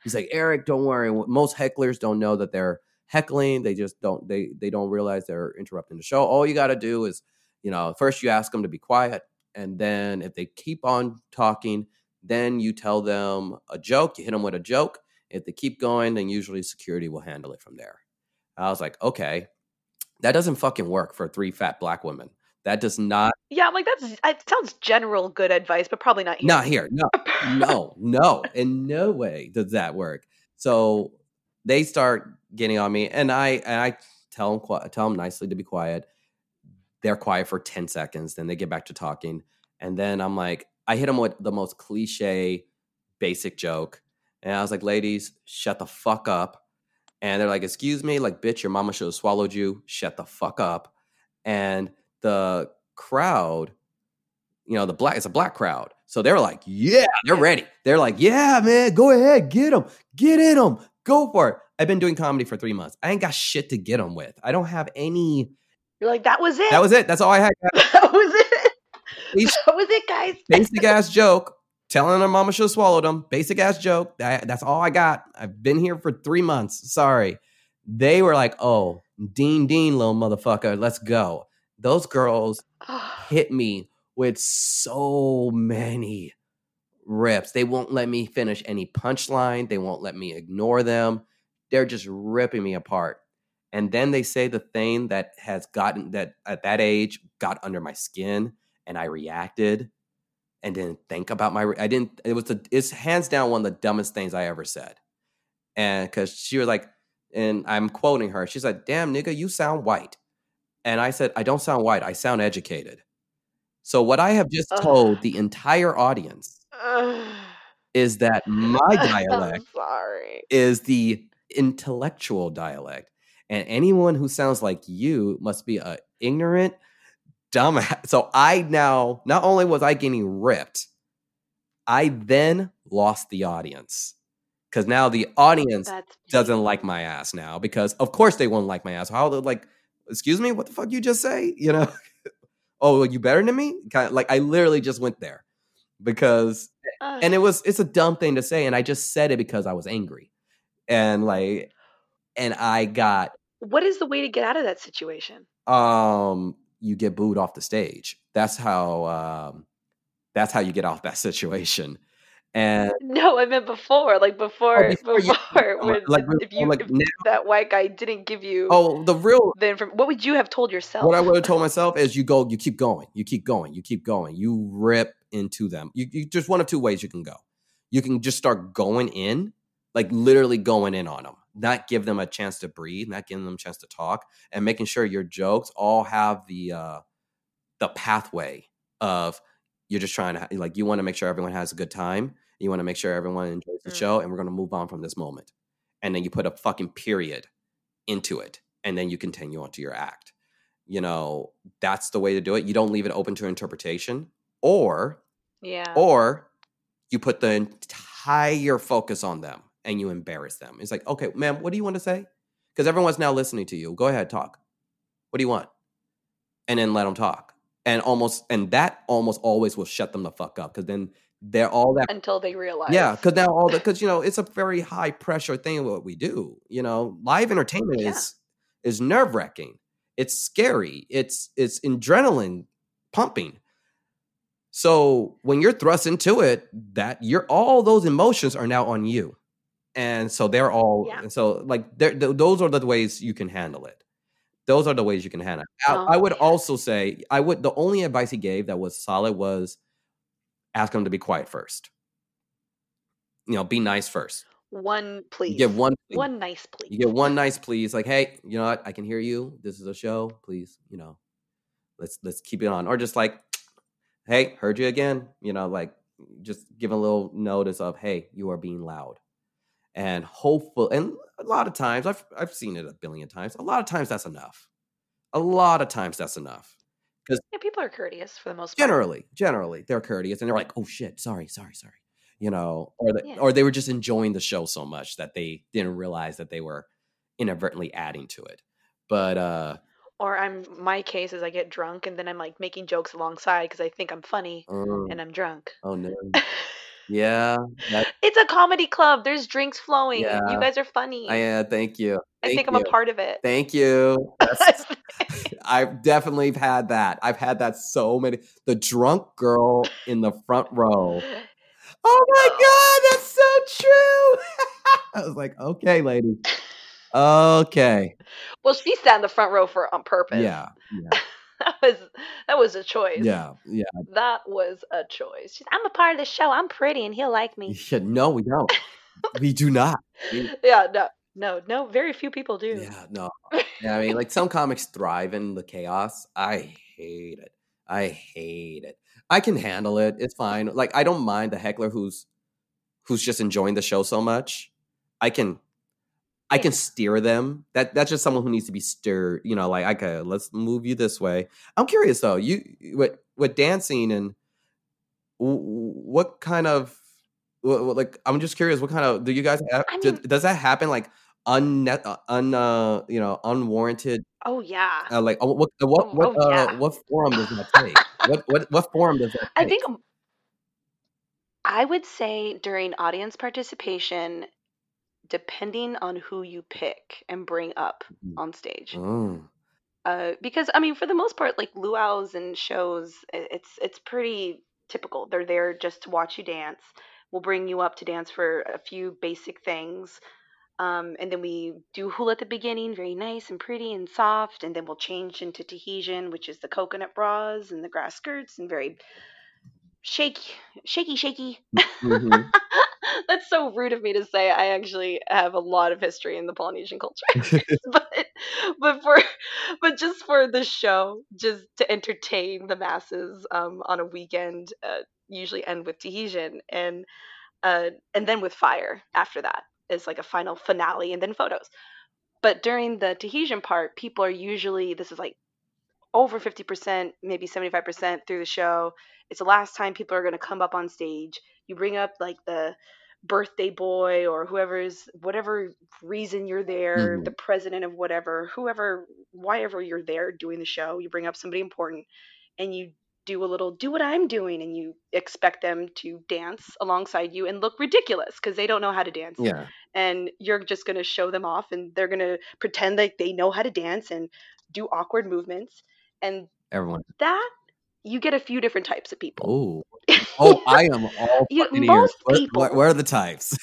S1: He's like, Eric, don't worry. Most hecklers don't know that they're heckling. They just don't. They don't realize they're interrupting the show. All you got to do is, first you ask them to be quiet, and then if they keep on talking, then you tell them a joke. You hit them with a joke. If they keep going, then usually security will handle it from there. I was like, okay, that doesn't fucking work for 3 fat black women. That does not.
S2: Yeah, I'm like, it sounds general good advice, but probably not here.
S1: Not here. No. In no way does that work. So they start getting on me, and I tell them nicely to be quiet. They're quiet for 10 seconds. Then they get back to talking. And then I'm like, I hit them with the most cliche, basic joke. And I was like, ladies, shut the fuck up. And they're like, excuse me, like, bitch, your mama should have swallowed you. Shut the fuck up. And the crowd, it's a black crowd. So they're like, yeah, they're ready. They're like, yeah, man, go ahead, get them, get in them, go for it. I've been doing comedy for 3 months. I ain't got shit to get them with. I don't have any.
S2: You're like, that was it.
S1: That was it. That's all I had.
S2: That was it. That was it, guys.
S1: Basic ass joke. Telling her mama should have swallowed them. Basic ass joke. That's all I got. I've been here for 3 months. Sorry. They were like, oh, Dean, little motherfucker. Let's go. Those girls hit me with so many rips. They won't let me finish any punchline. They won't let me ignore them. They're just ripping me apart. And then they say the thing that has gotten that at that age got under my skin, and I reacted and didn't think about it's hands down one of the dumbest things I ever said. And because she was like, and I'm quoting her, she's like, damn, nigga, you sound white. And I said, I don't sound white. I sound educated. So what I have just told the entire audience is that my dialect is the intellectual dialect. And anyone who sounds like you must be an ignorant dumbass. So I now, not only was I getting ripped, I then lost the audience. Because now the audience doesn't like my ass now. Because of course they won't like my ass. How they're like, excuse me, what the fuck you just say? Oh, you better than me? Kind of like I literally just went there. Because and it's a dumb thing to say. And I just said it because I was angry. And I got.
S2: What is the way to get out of that situation?
S1: You get booed off the stage. That's how you get off that situation. And
S2: no, I meant before when that white guy didn't give you what would you have told yourself?
S1: What I would have told myself is you keep going, you rip into them. You just one of two ways you can go. You can just start going in, like literally going in on them, not give them a chance to breathe, not giving them a chance to talk, and making sure your jokes all have the pathway of you're just trying to, like, you want to make sure everyone has a good time. You want to make sure everyone enjoys the show, and we're going to move on from this moment. And then you put a fucking period into it, and then you continue on to your act. That's the way to do it. You don't leave it open to interpretation, or you put the entire focus on them and you embarrass them. It's like, okay, ma'am, what do you want to say? Because everyone's now listening to you. Go ahead, talk. What do you want? And then let them talk. And that almost always will shut them the fuck up, because then they're all that
S2: until they realize.
S1: Yeah, because now because it's a very high pressure thing what we do. Live entertainment is nerve wracking. It's scary. It's adrenaline pumping. So when you're thrust into it, all those emotions are now on you, and so they're all so like those are the ways you can handle it. Those are the ways you can handle it. I would also say the only advice he gave that was solid was ask them to be quiet first. Be nice first.
S2: One please.
S1: You get one
S2: nice please.
S1: You get one nice please. Like, hey, you know what? I can hear you. This is a show. Please, let's keep it on. Or just like, hey, heard you again. Like just give a little notice of, hey, you are being loud. And hopeful, and a lot of times I've seen it a billion times. A lot of times that's enough. Because
S2: people are courteous for the most part.
S1: Generally, they're courteous, and they're like, "Oh shit, sorry," or they were just enjoying the show so much that they didn't realize that they were inadvertently adding to it. But
S2: or my case is I get drunk and then I'm like making jokes alongside because I think I'm funny and I'm drunk.
S1: Oh no. Yeah. That,
S2: It's a comedy club. There's drinks flowing. You
S1: yeah.
S2: guys are funny.
S1: Thank you.
S2: I
S1: Thank
S2: think I'm a
S1: you.
S2: part of it.
S1: Thank you. Yes. I've definitely had that. I've had that so many. The drunk girl in the front row. Oh my God, that's so true. I was like, okay, lady. Okay.
S2: Well, she sat in the front row on purpose.
S1: Yeah. Yeah.
S2: that was a choice.
S1: Yeah. Yeah.
S2: That was a choice. I'm a part of the show. I'm pretty, and he'll like me.
S1: No, we don't. We do not.
S2: Yeah, no. Very few people do.
S1: Yeah, no. Yeah, I mean, like some comics thrive in the chaos. I hate it. I hate it. I can handle it. It's fine. Like I don't mind the heckler who's just enjoying the show so much. I can steer them. That's just someone who needs to be steered. You know, like okay, let's move you this way. I'm curious though. You with dancing and what kind of like I'm just curious. What kind of do you guys have? Does that happen like unwarranted?
S2: Oh yeah.
S1: Like what forum does that take? what forum does that take?
S2: I think I would say during audience participation, depending on who you pick and bring up on stage. Because I mean, for the most part, like luau's and shows, it's pretty typical. They're there just to watch you dance. We'll bring you up to dance for a few basic things. And then we do hula at the beginning, very nice and pretty and soft. And then we'll change into Tahitian, which is the coconut bras and the grass skirts and very shaky.
S1: Mm-hmm.
S2: That's so rude of me to say. I actually have a lot of history in the Polynesian culture, but just for the show, just to entertain the masses on a weekend, usually end with Tahitian and then with fire after that is like a final finale and then photos. But during the Tahitian part, people are usually this is like over 50%, maybe 75% through the show. It's the last time people are going to come up on stage. You bring up like the birthday boy or whatever reason you're there, the president of whatever, whatever you're there doing the show. You bring up somebody important and you do what I'm doing, and you expect them to dance alongside you and look ridiculous because they don't know how to dance.
S1: Yeah.
S2: And you're just going to show them off and they're going to pretend like they know how to dance and do awkward movements. And
S1: everyone
S2: that you get a few different types of people.
S1: Oh, I am all fucking
S2: most
S1: ears.
S2: people.
S1: What are the types?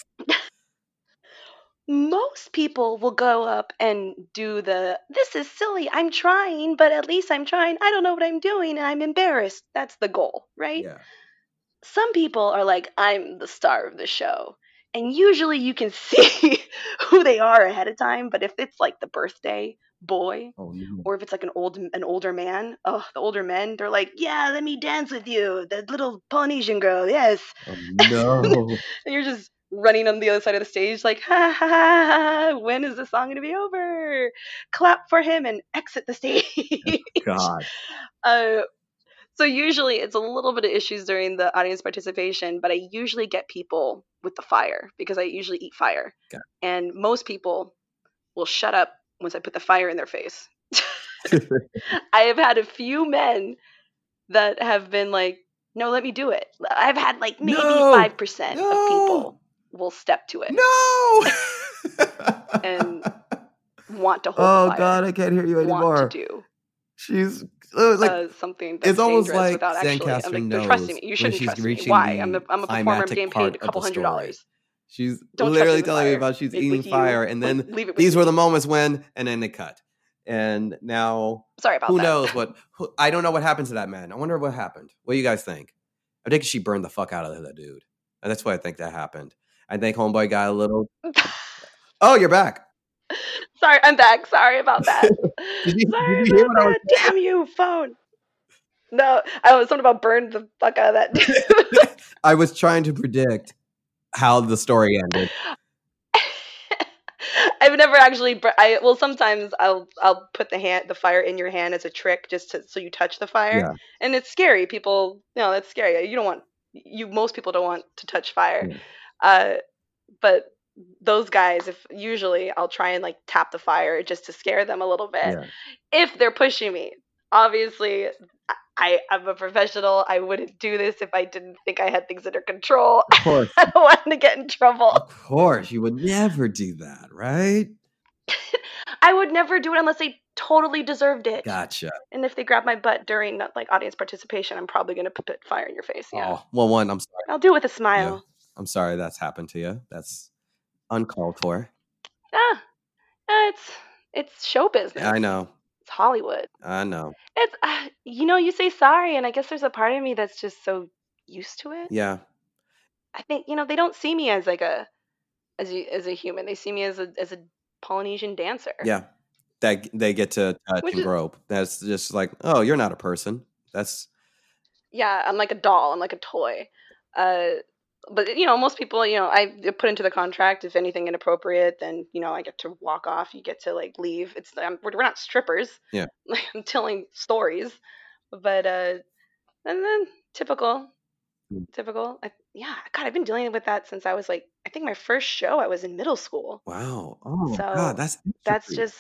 S2: Most people will go up and do this is silly, I'm trying, but at least I'm trying. I don't know what I'm doing and I'm embarrassed. That's the goal, right?
S1: Yeah.
S2: Some people are like, I'm the star of the show. And usually you can see who they are ahead of time. But if it's like the birthday boy, or if it's like an older man, the older men, they're like, yeah, let me dance with you, that little Polynesian girl, yes.
S1: Oh, no.
S2: And you're just running on the other side of the stage like, ha ha ha, when is the song going to be over? Clap for him and exit the stage.
S1: God.
S2: So usually it's a little bit of issues during the audience participation, but I usually get people with the fire because I usually eat fire.
S1: Okay.
S2: And most people will shut up once I put the fire in their face. I have had a few men that have been like, no, let me do it. I've had like maybe 5% of people will step to it.
S1: No!
S2: And want to hold the fire.
S1: Oh, God, I can't hear you anymore.
S2: Want to do.
S1: She's like
S2: something that's
S1: it's almost like
S2: without
S1: Zencaster knows
S2: they're trusting me. You shouldn't trust me. Why? I'm a performer. I'm getting paid a couple $100.
S1: She's literally telling me about she's eating fire, and then these were the moments when, and then they cut. And now,
S2: sorry about
S1: who
S2: that.
S1: knows what? I don't know what happened to that man. I wonder what happened. What do you guys think? I think she burned the fuck out of that dude, and that's why I think that happened. I think homeboy got a little. Oh, you're back.
S2: Sorry, I'm back. Sorry about that.
S1: Did you hear what I was saying?
S2: Damn you, phone. No, I was something about burned the fuck out of that dude.
S1: I was trying to predict how the story ended.
S2: I've never actually. Sometimes I'll put the fire in your hand as a trick, just so you touch the fire, and it's scary. People, that's scary. Most people don't want to touch fire, but those guys, usually I'll try and like tap the fire just to scare them a little bit if they're pushing me. Obviously, I'm a professional. I wouldn't do this if I didn't think I had things under control.
S1: Of course.
S2: I don't want to get in trouble.
S1: Of course. You would never do that, right?
S2: I would never do it unless they totally deserved it.
S1: Gotcha.
S2: And if they grab my butt during like audience participation, I'm probably going to put fire in your face. Yeah.
S1: Oh, well, one, I'm sorry.
S2: I'll do it with a smile.
S1: Yeah. I'm sorry that's happened to you. That's uncalled for.
S2: It's show business.
S1: I know.
S2: It's Hollywood.
S1: I know.
S2: It's you say sorry, and I guess there's a part of me that's just so used to it.
S1: Yeah.
S2: I think they don't see me as like as a human. They see me as a Polynesian dancer.
S1: Yeah. That they get to touch and grope. That's just like, oh, you're not a person. That's
S2: I'm like a doll. I'm like a toy. But most people, I put into the contract, if anything inappropriate, then I get to walk off. You get to like leave. It's we're not strippers.
S1: Yeah.
S2: I'm telling stories, but and then typical. God, I've been dealing with that since I was like, I think my first show I was in middle school.
S1: Wow. Oh
S2: so
S1: God, that's
S2: just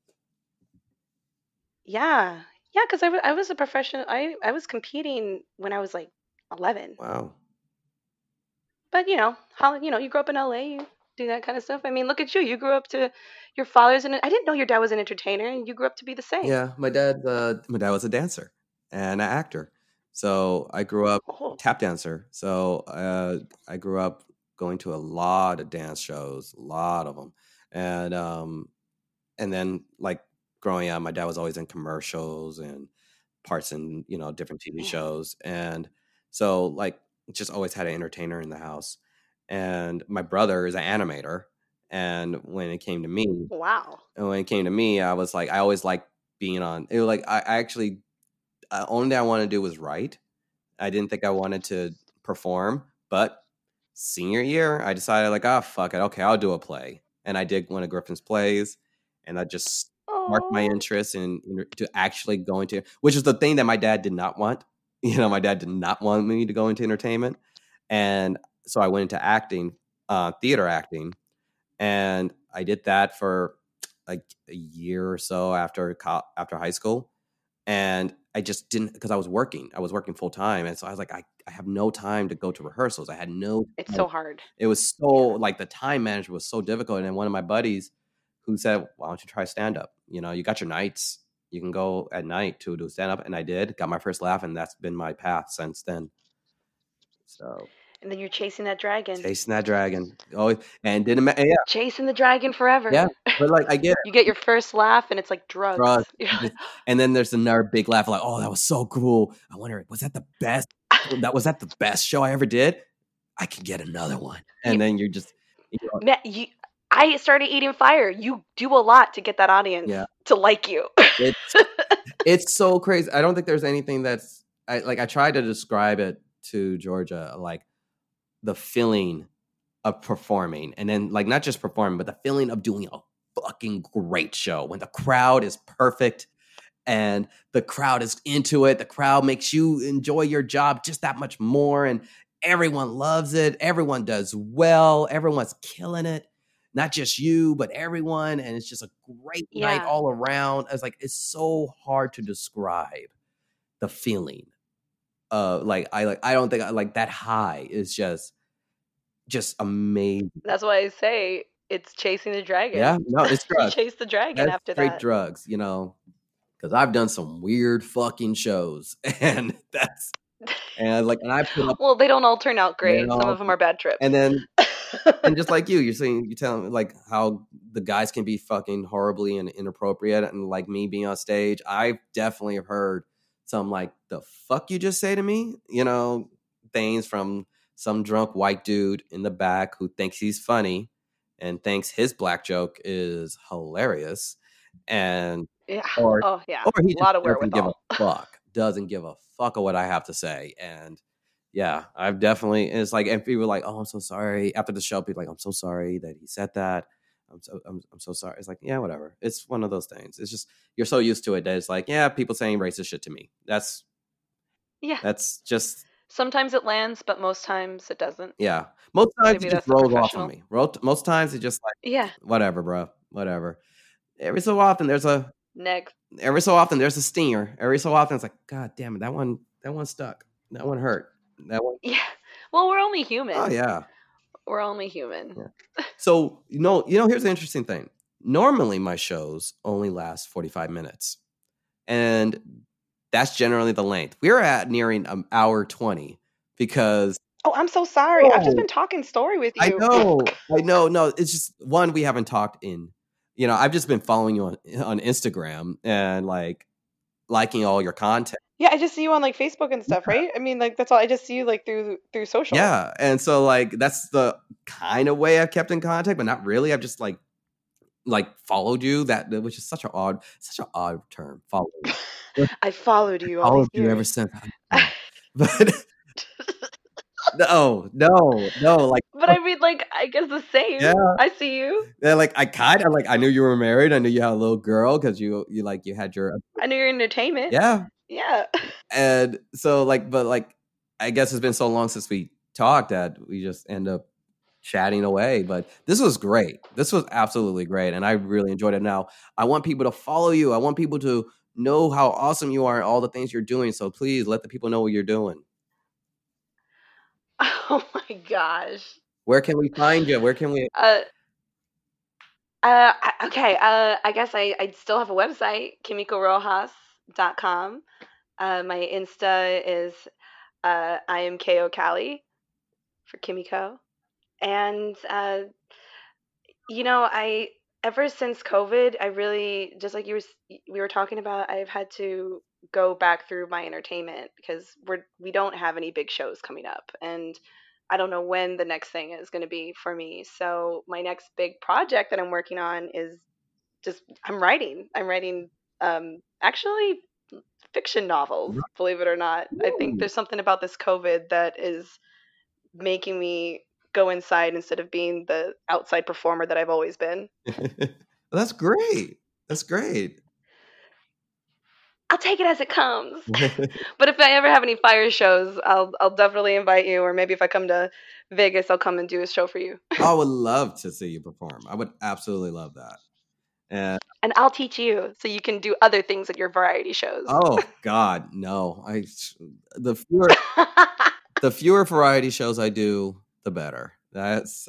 S2: because I was a professional. I was competing when I was like 11.
S1: Wow.
S2: But you grew up in LA, you do that kind of stuff. I mean, look at you. You grew up to your father's I didn't know your dad was an entertainer, and you grew up to be the same.
S1: Yeah, my dad was a dancer and an actor. So I grew up tap dancer. So I grew up going to a lot of dance shows, a lot of them. And then like growing up, my dad was always in commercials and parts in, different TV shows. And so like just always had an entertainer in the house. And my brother is an animator. And when it came to me, I was like, I always liked being on. It was like I actually, only thing I wanted to do was write. I didn't think I wanted to perform, but senior year, I decided like, fuck it, okay, I'll do a play, and I did one of Griffin's plays, and I just sparked my interest in to actually go into, which is the thing that my dad did not want. My dad did not want me to go into entertainment, and so I went into acting, theater acting. And I did that for like a year or so after high school. And I just didn't, because I was working full time. And so I was like, I have no time to go to rehearsals. I had no.
S2: It's so hard.
S1: It was so like the time management was so difficult. And then one of my buddies who said, why don't you try stand up? You got your nights. You can go at night to do stand up. And I did, got my first laugh. And that's been my path since then. So.
S2: And then you're chasing that dragon.
S1: Oh, and didn't matter. Yeah.
S2: Chasing the dragon forever.
S1: Yeah. But like, I get it.
S2: You get your first laugh and it's like drugs.
S1: And then there's another big laugh. Like, oh, that was so cool. I wonder, was that the best? Was that the best show I ever did? I can get another one. And then you're just.
S2: I started eating fire. You do a lot to get that audience to like you.
S1: It's so crazy. I don't think there's anything that's I tried to describe it to Georgia, like the feeling of performing, and then like not just performing, but the feeling of doing a fucking great show when the crowd is perfect and the crowd is into it. The crowd makes you enjoy your job just that much more, and everyone loves it. Everyone does well. Everyone's killing it. Not just you, but everyone. And it's just a great night all around. It's so hard to describe the feeling. I don't think like that high is just amazing.
S2: That's why I say it's chasing the dragon.
S1: Yeah, no, it's drugs.
S2: Chase the dragon after
S1: that. Straight drugs, because I've done some weird fucking shows, and I put up.
S2: Well, they don't all turn out great. Some of them are bad trips.
S1: And then, and just like you're telling me like how the guys can be fucking horribly and inappropriate, and like me being on stage, I've definitely heard some like, the fuck you just say to me, things from some drunk white dude in the back who thinks he's funny and thinks his black joke is hilarious, and or he
S2: a lot of
S1: doesn't give a fuck of what I have to say. And yeah, I've definitely, it's like, and people are like, oh, I'm so sorry. After the show, people are like, I'm so sorry that he said that. I'm so sorry. It's like, yeah, whatever. It's one of those things. It's just, you're so used to it that it's like, yeah, people saying racist shit to me. That's just.
S2: Sometimes it lands, but most times it doesn't.
S1: Yeah. Most times it just rolls off of me. Most times it just like, whatever, bro. Whatever. Every so often there's a
S2: Next.
S1: Every so often, there's a stinger. Every so often, it's like, God damn it, that one stuck. That one hurt. That one.
S2: Yeah. Well, we're only human.
S1: Oh yeah.
S2: We're only human.
S1: Yeah. So here's the interesting thing. Normally, my shows only last 45 minutes, and that's generally the length. We're at nearing an hour 20 because.
S2: Oh, I'm so sorry. I've just been talking story with you.
S1: I know. No, it's just one, we haven't talked in. I've just been following you on Instagram and like liking all your content.
S2: Yeah, I just see you on like Facebook and stuff, right? I mean, like that's all. I just see you like through social.
S1: Yeah, and so like that's the kind of way I've kept in contact, but not really. I've just like followed you. Which is such an odd term. Follow.
S2: I followed you.
S1: Followed you ever since. But no. Like,
S2: but I mean, like, I guess the same.
S1: Yeah,
S2: I see you.
S1: Yeah, like I kind of like I knew you were married. I knew you had a little girl because you had your.
S2: I knew you're in entertainment.
S1: Yeah.
S2: Yeah.
S1: And so but I guess it's been so long since we talked that we just end up chatting away. But this was great. This was absolutely great, and I really enjoyed it. Now I want people to follow you. I want people to know how awesome you are and all the things you're doing. So please let the people know what you're doing.
S2: Oh my gosh.
S1: Where can we find you? Where can we?
S2: Okay. I guess I still have a website, KimikoRojas.com. My Insta is I am KO Cali for Kimiko. And I ever since COVID, I really, just like we were talking about, I've had to go back through my entertainment because we don't have any big shows coming up, and I don't know when the next thing is going to be for me. So my next big project that I'm working on is just I'm writing actually fiction novels, believe it or not. I think there's something about this COVID that is making me go inside instead of being the outside performer that I've always been.
S1: That's great. That's great.
S2: I'll take it as it comes. But if I ever have any fire shows, I'll definitely invite you, or maybe if I come to Vegas, I'll come and do a show for you.
S1: I would love to see you perform. I would absolutely love that.
S2: And I'll teach you so you can do other things at your variety shows.
S1: Oh God, no! The fewer variety shows I do, the better. That's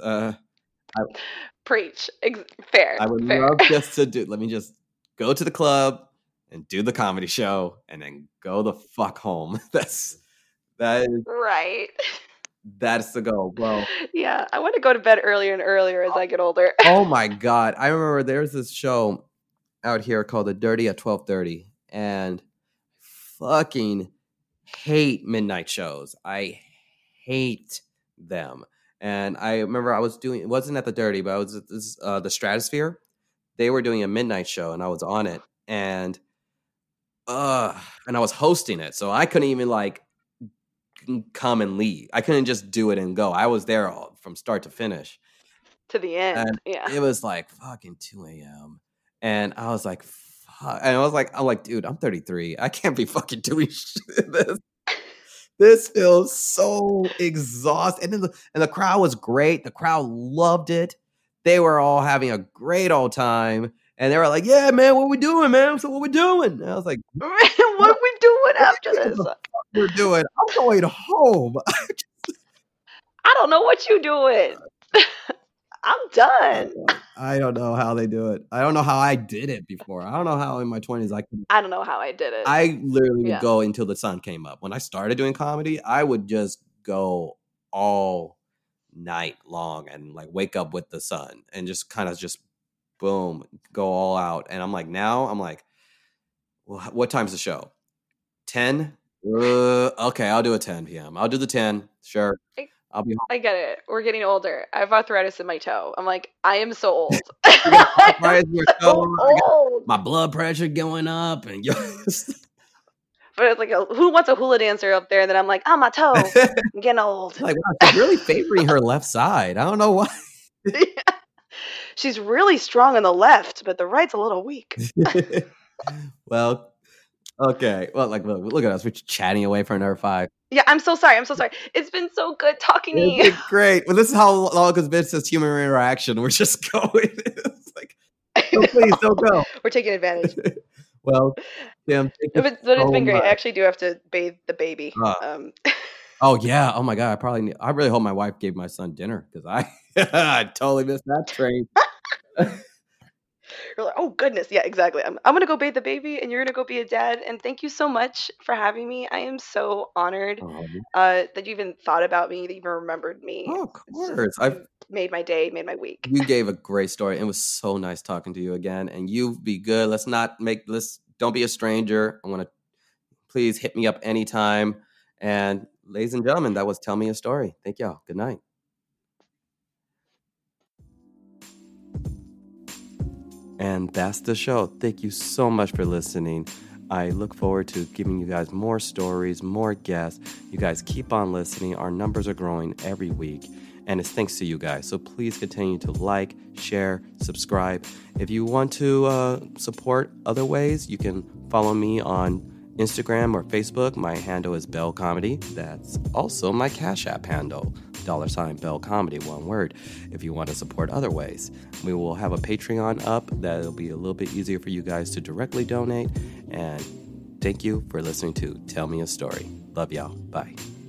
S2: preach. Fair.
S1: I would love just to do. Let me just go to the club and do the comedy show, and then go the fuck home. That is
S2: right.
S1: That's the goal. Well,
S2: yeah, I want to go to bed earlier and earlier as I get older.
S1: Oh my God, I remember there's this show out here called The Dirty at 12:30, and fucking hate midnight shows. I hate them. And I remember I was doing, it wasn't at The Dirty, but I was at this, the Stratosphere. They were doing a midnight show, and I was on it, and I was hosting it, so I couldn't even like come and leave. I couldn't just do it and go. I was there from start to finish.
S2: To the end.
S1: And
S2: yeah.
S1: It was like fucking 2 a.m. And I was like, fuck. And I'm like, dude, I'm 33. I can't be fucking doing this. This feels so exhausting. And the crowd was great. The crowd loved it. They were all having a great old time. And they were like, yeah, man, what we doing, man? So what we doing? And I was like,
S2: what are we doing after this?
S1: We're doing. I'm going home.
S2: I don't know what you doing. I'm done.
S1: I don't know how they do it. I don't know how I did it before. I don't know how in my 20s I could.
S2: I don't know how I did it.
S1: I literally would go until the sun came up. When I started doing comedy, I would just go all night long and like wake up with the sun and just kind of just boom, go all out. And I'm like, well, what time's the show? 10? Okay, I'll do a 10 p.m. I'll do the 10. Sure. I'll be home.
S2: I get it. We're getting older. I have arthritis in my toe. I'm like, I am so old.
S1: So old. My blood pressure going up, and
S2: but it's like, who wants a hula dancer up there? And then I'm like, my toe. I'm getting old.
S1: Like, wow, she's really favoring her left side. I don't know why.
S2: Yeah. She's really strong on the left, but the right's a little weak.
S1: Well, okay. Well, like, look at us. We're chatting away for another 5.
S2: Yeah, I'm so sorry. It's been so good talking to you.
S1: Great. Well, this is how long it's been since human interaction. We're just going. It's like So please don't go.
S2: We're taking advantage.
S1: Well, Tim, thank you
S2: But it's
S1: so
S2: been great. I
S1: much.
S2: actually do have to bathe the baby.
S1: Oh yeah. Oh my God. I really hope my wife gave my son dinner because I totally missed that train.
S2: You're like, oh goodness, yeah, exactly. I'm gonna go bathe the baby, and you're gonna go be a dad. And thank you so much for having me. I am so honored
S1: Oh,
S2: that you even thought about me, that you even remembered me.
S1: of
S2: It's just
S1: course.
S2: you made my day, made my week.
S1: You gave a great story. It was so nice talking to you again. And you be good. Let's don't be a stranger. I want to please hit me up anytime. And ladies and gentlemen, that was Tell Me a Story. Thank y'all. Good night. And that's the show. Thank you so much for listening. I look forward to giving you guys more stories, more guests. You guys keep on listening. Our numbers are growing every week. And it's thanks to you guys. So please continue to like, share, subscribe. If you want to support other ways, you can follow me on Instagram or Facebook. My handle is Bell Comedy. That's also my Cash App handle, $Bell Comedy, one word, if you want to support other ways. We will have a Patreon up that'll be a little bit easier for you guys to directly donate. And thank you for listening to Tell Me a Story. Love y'all. Bye.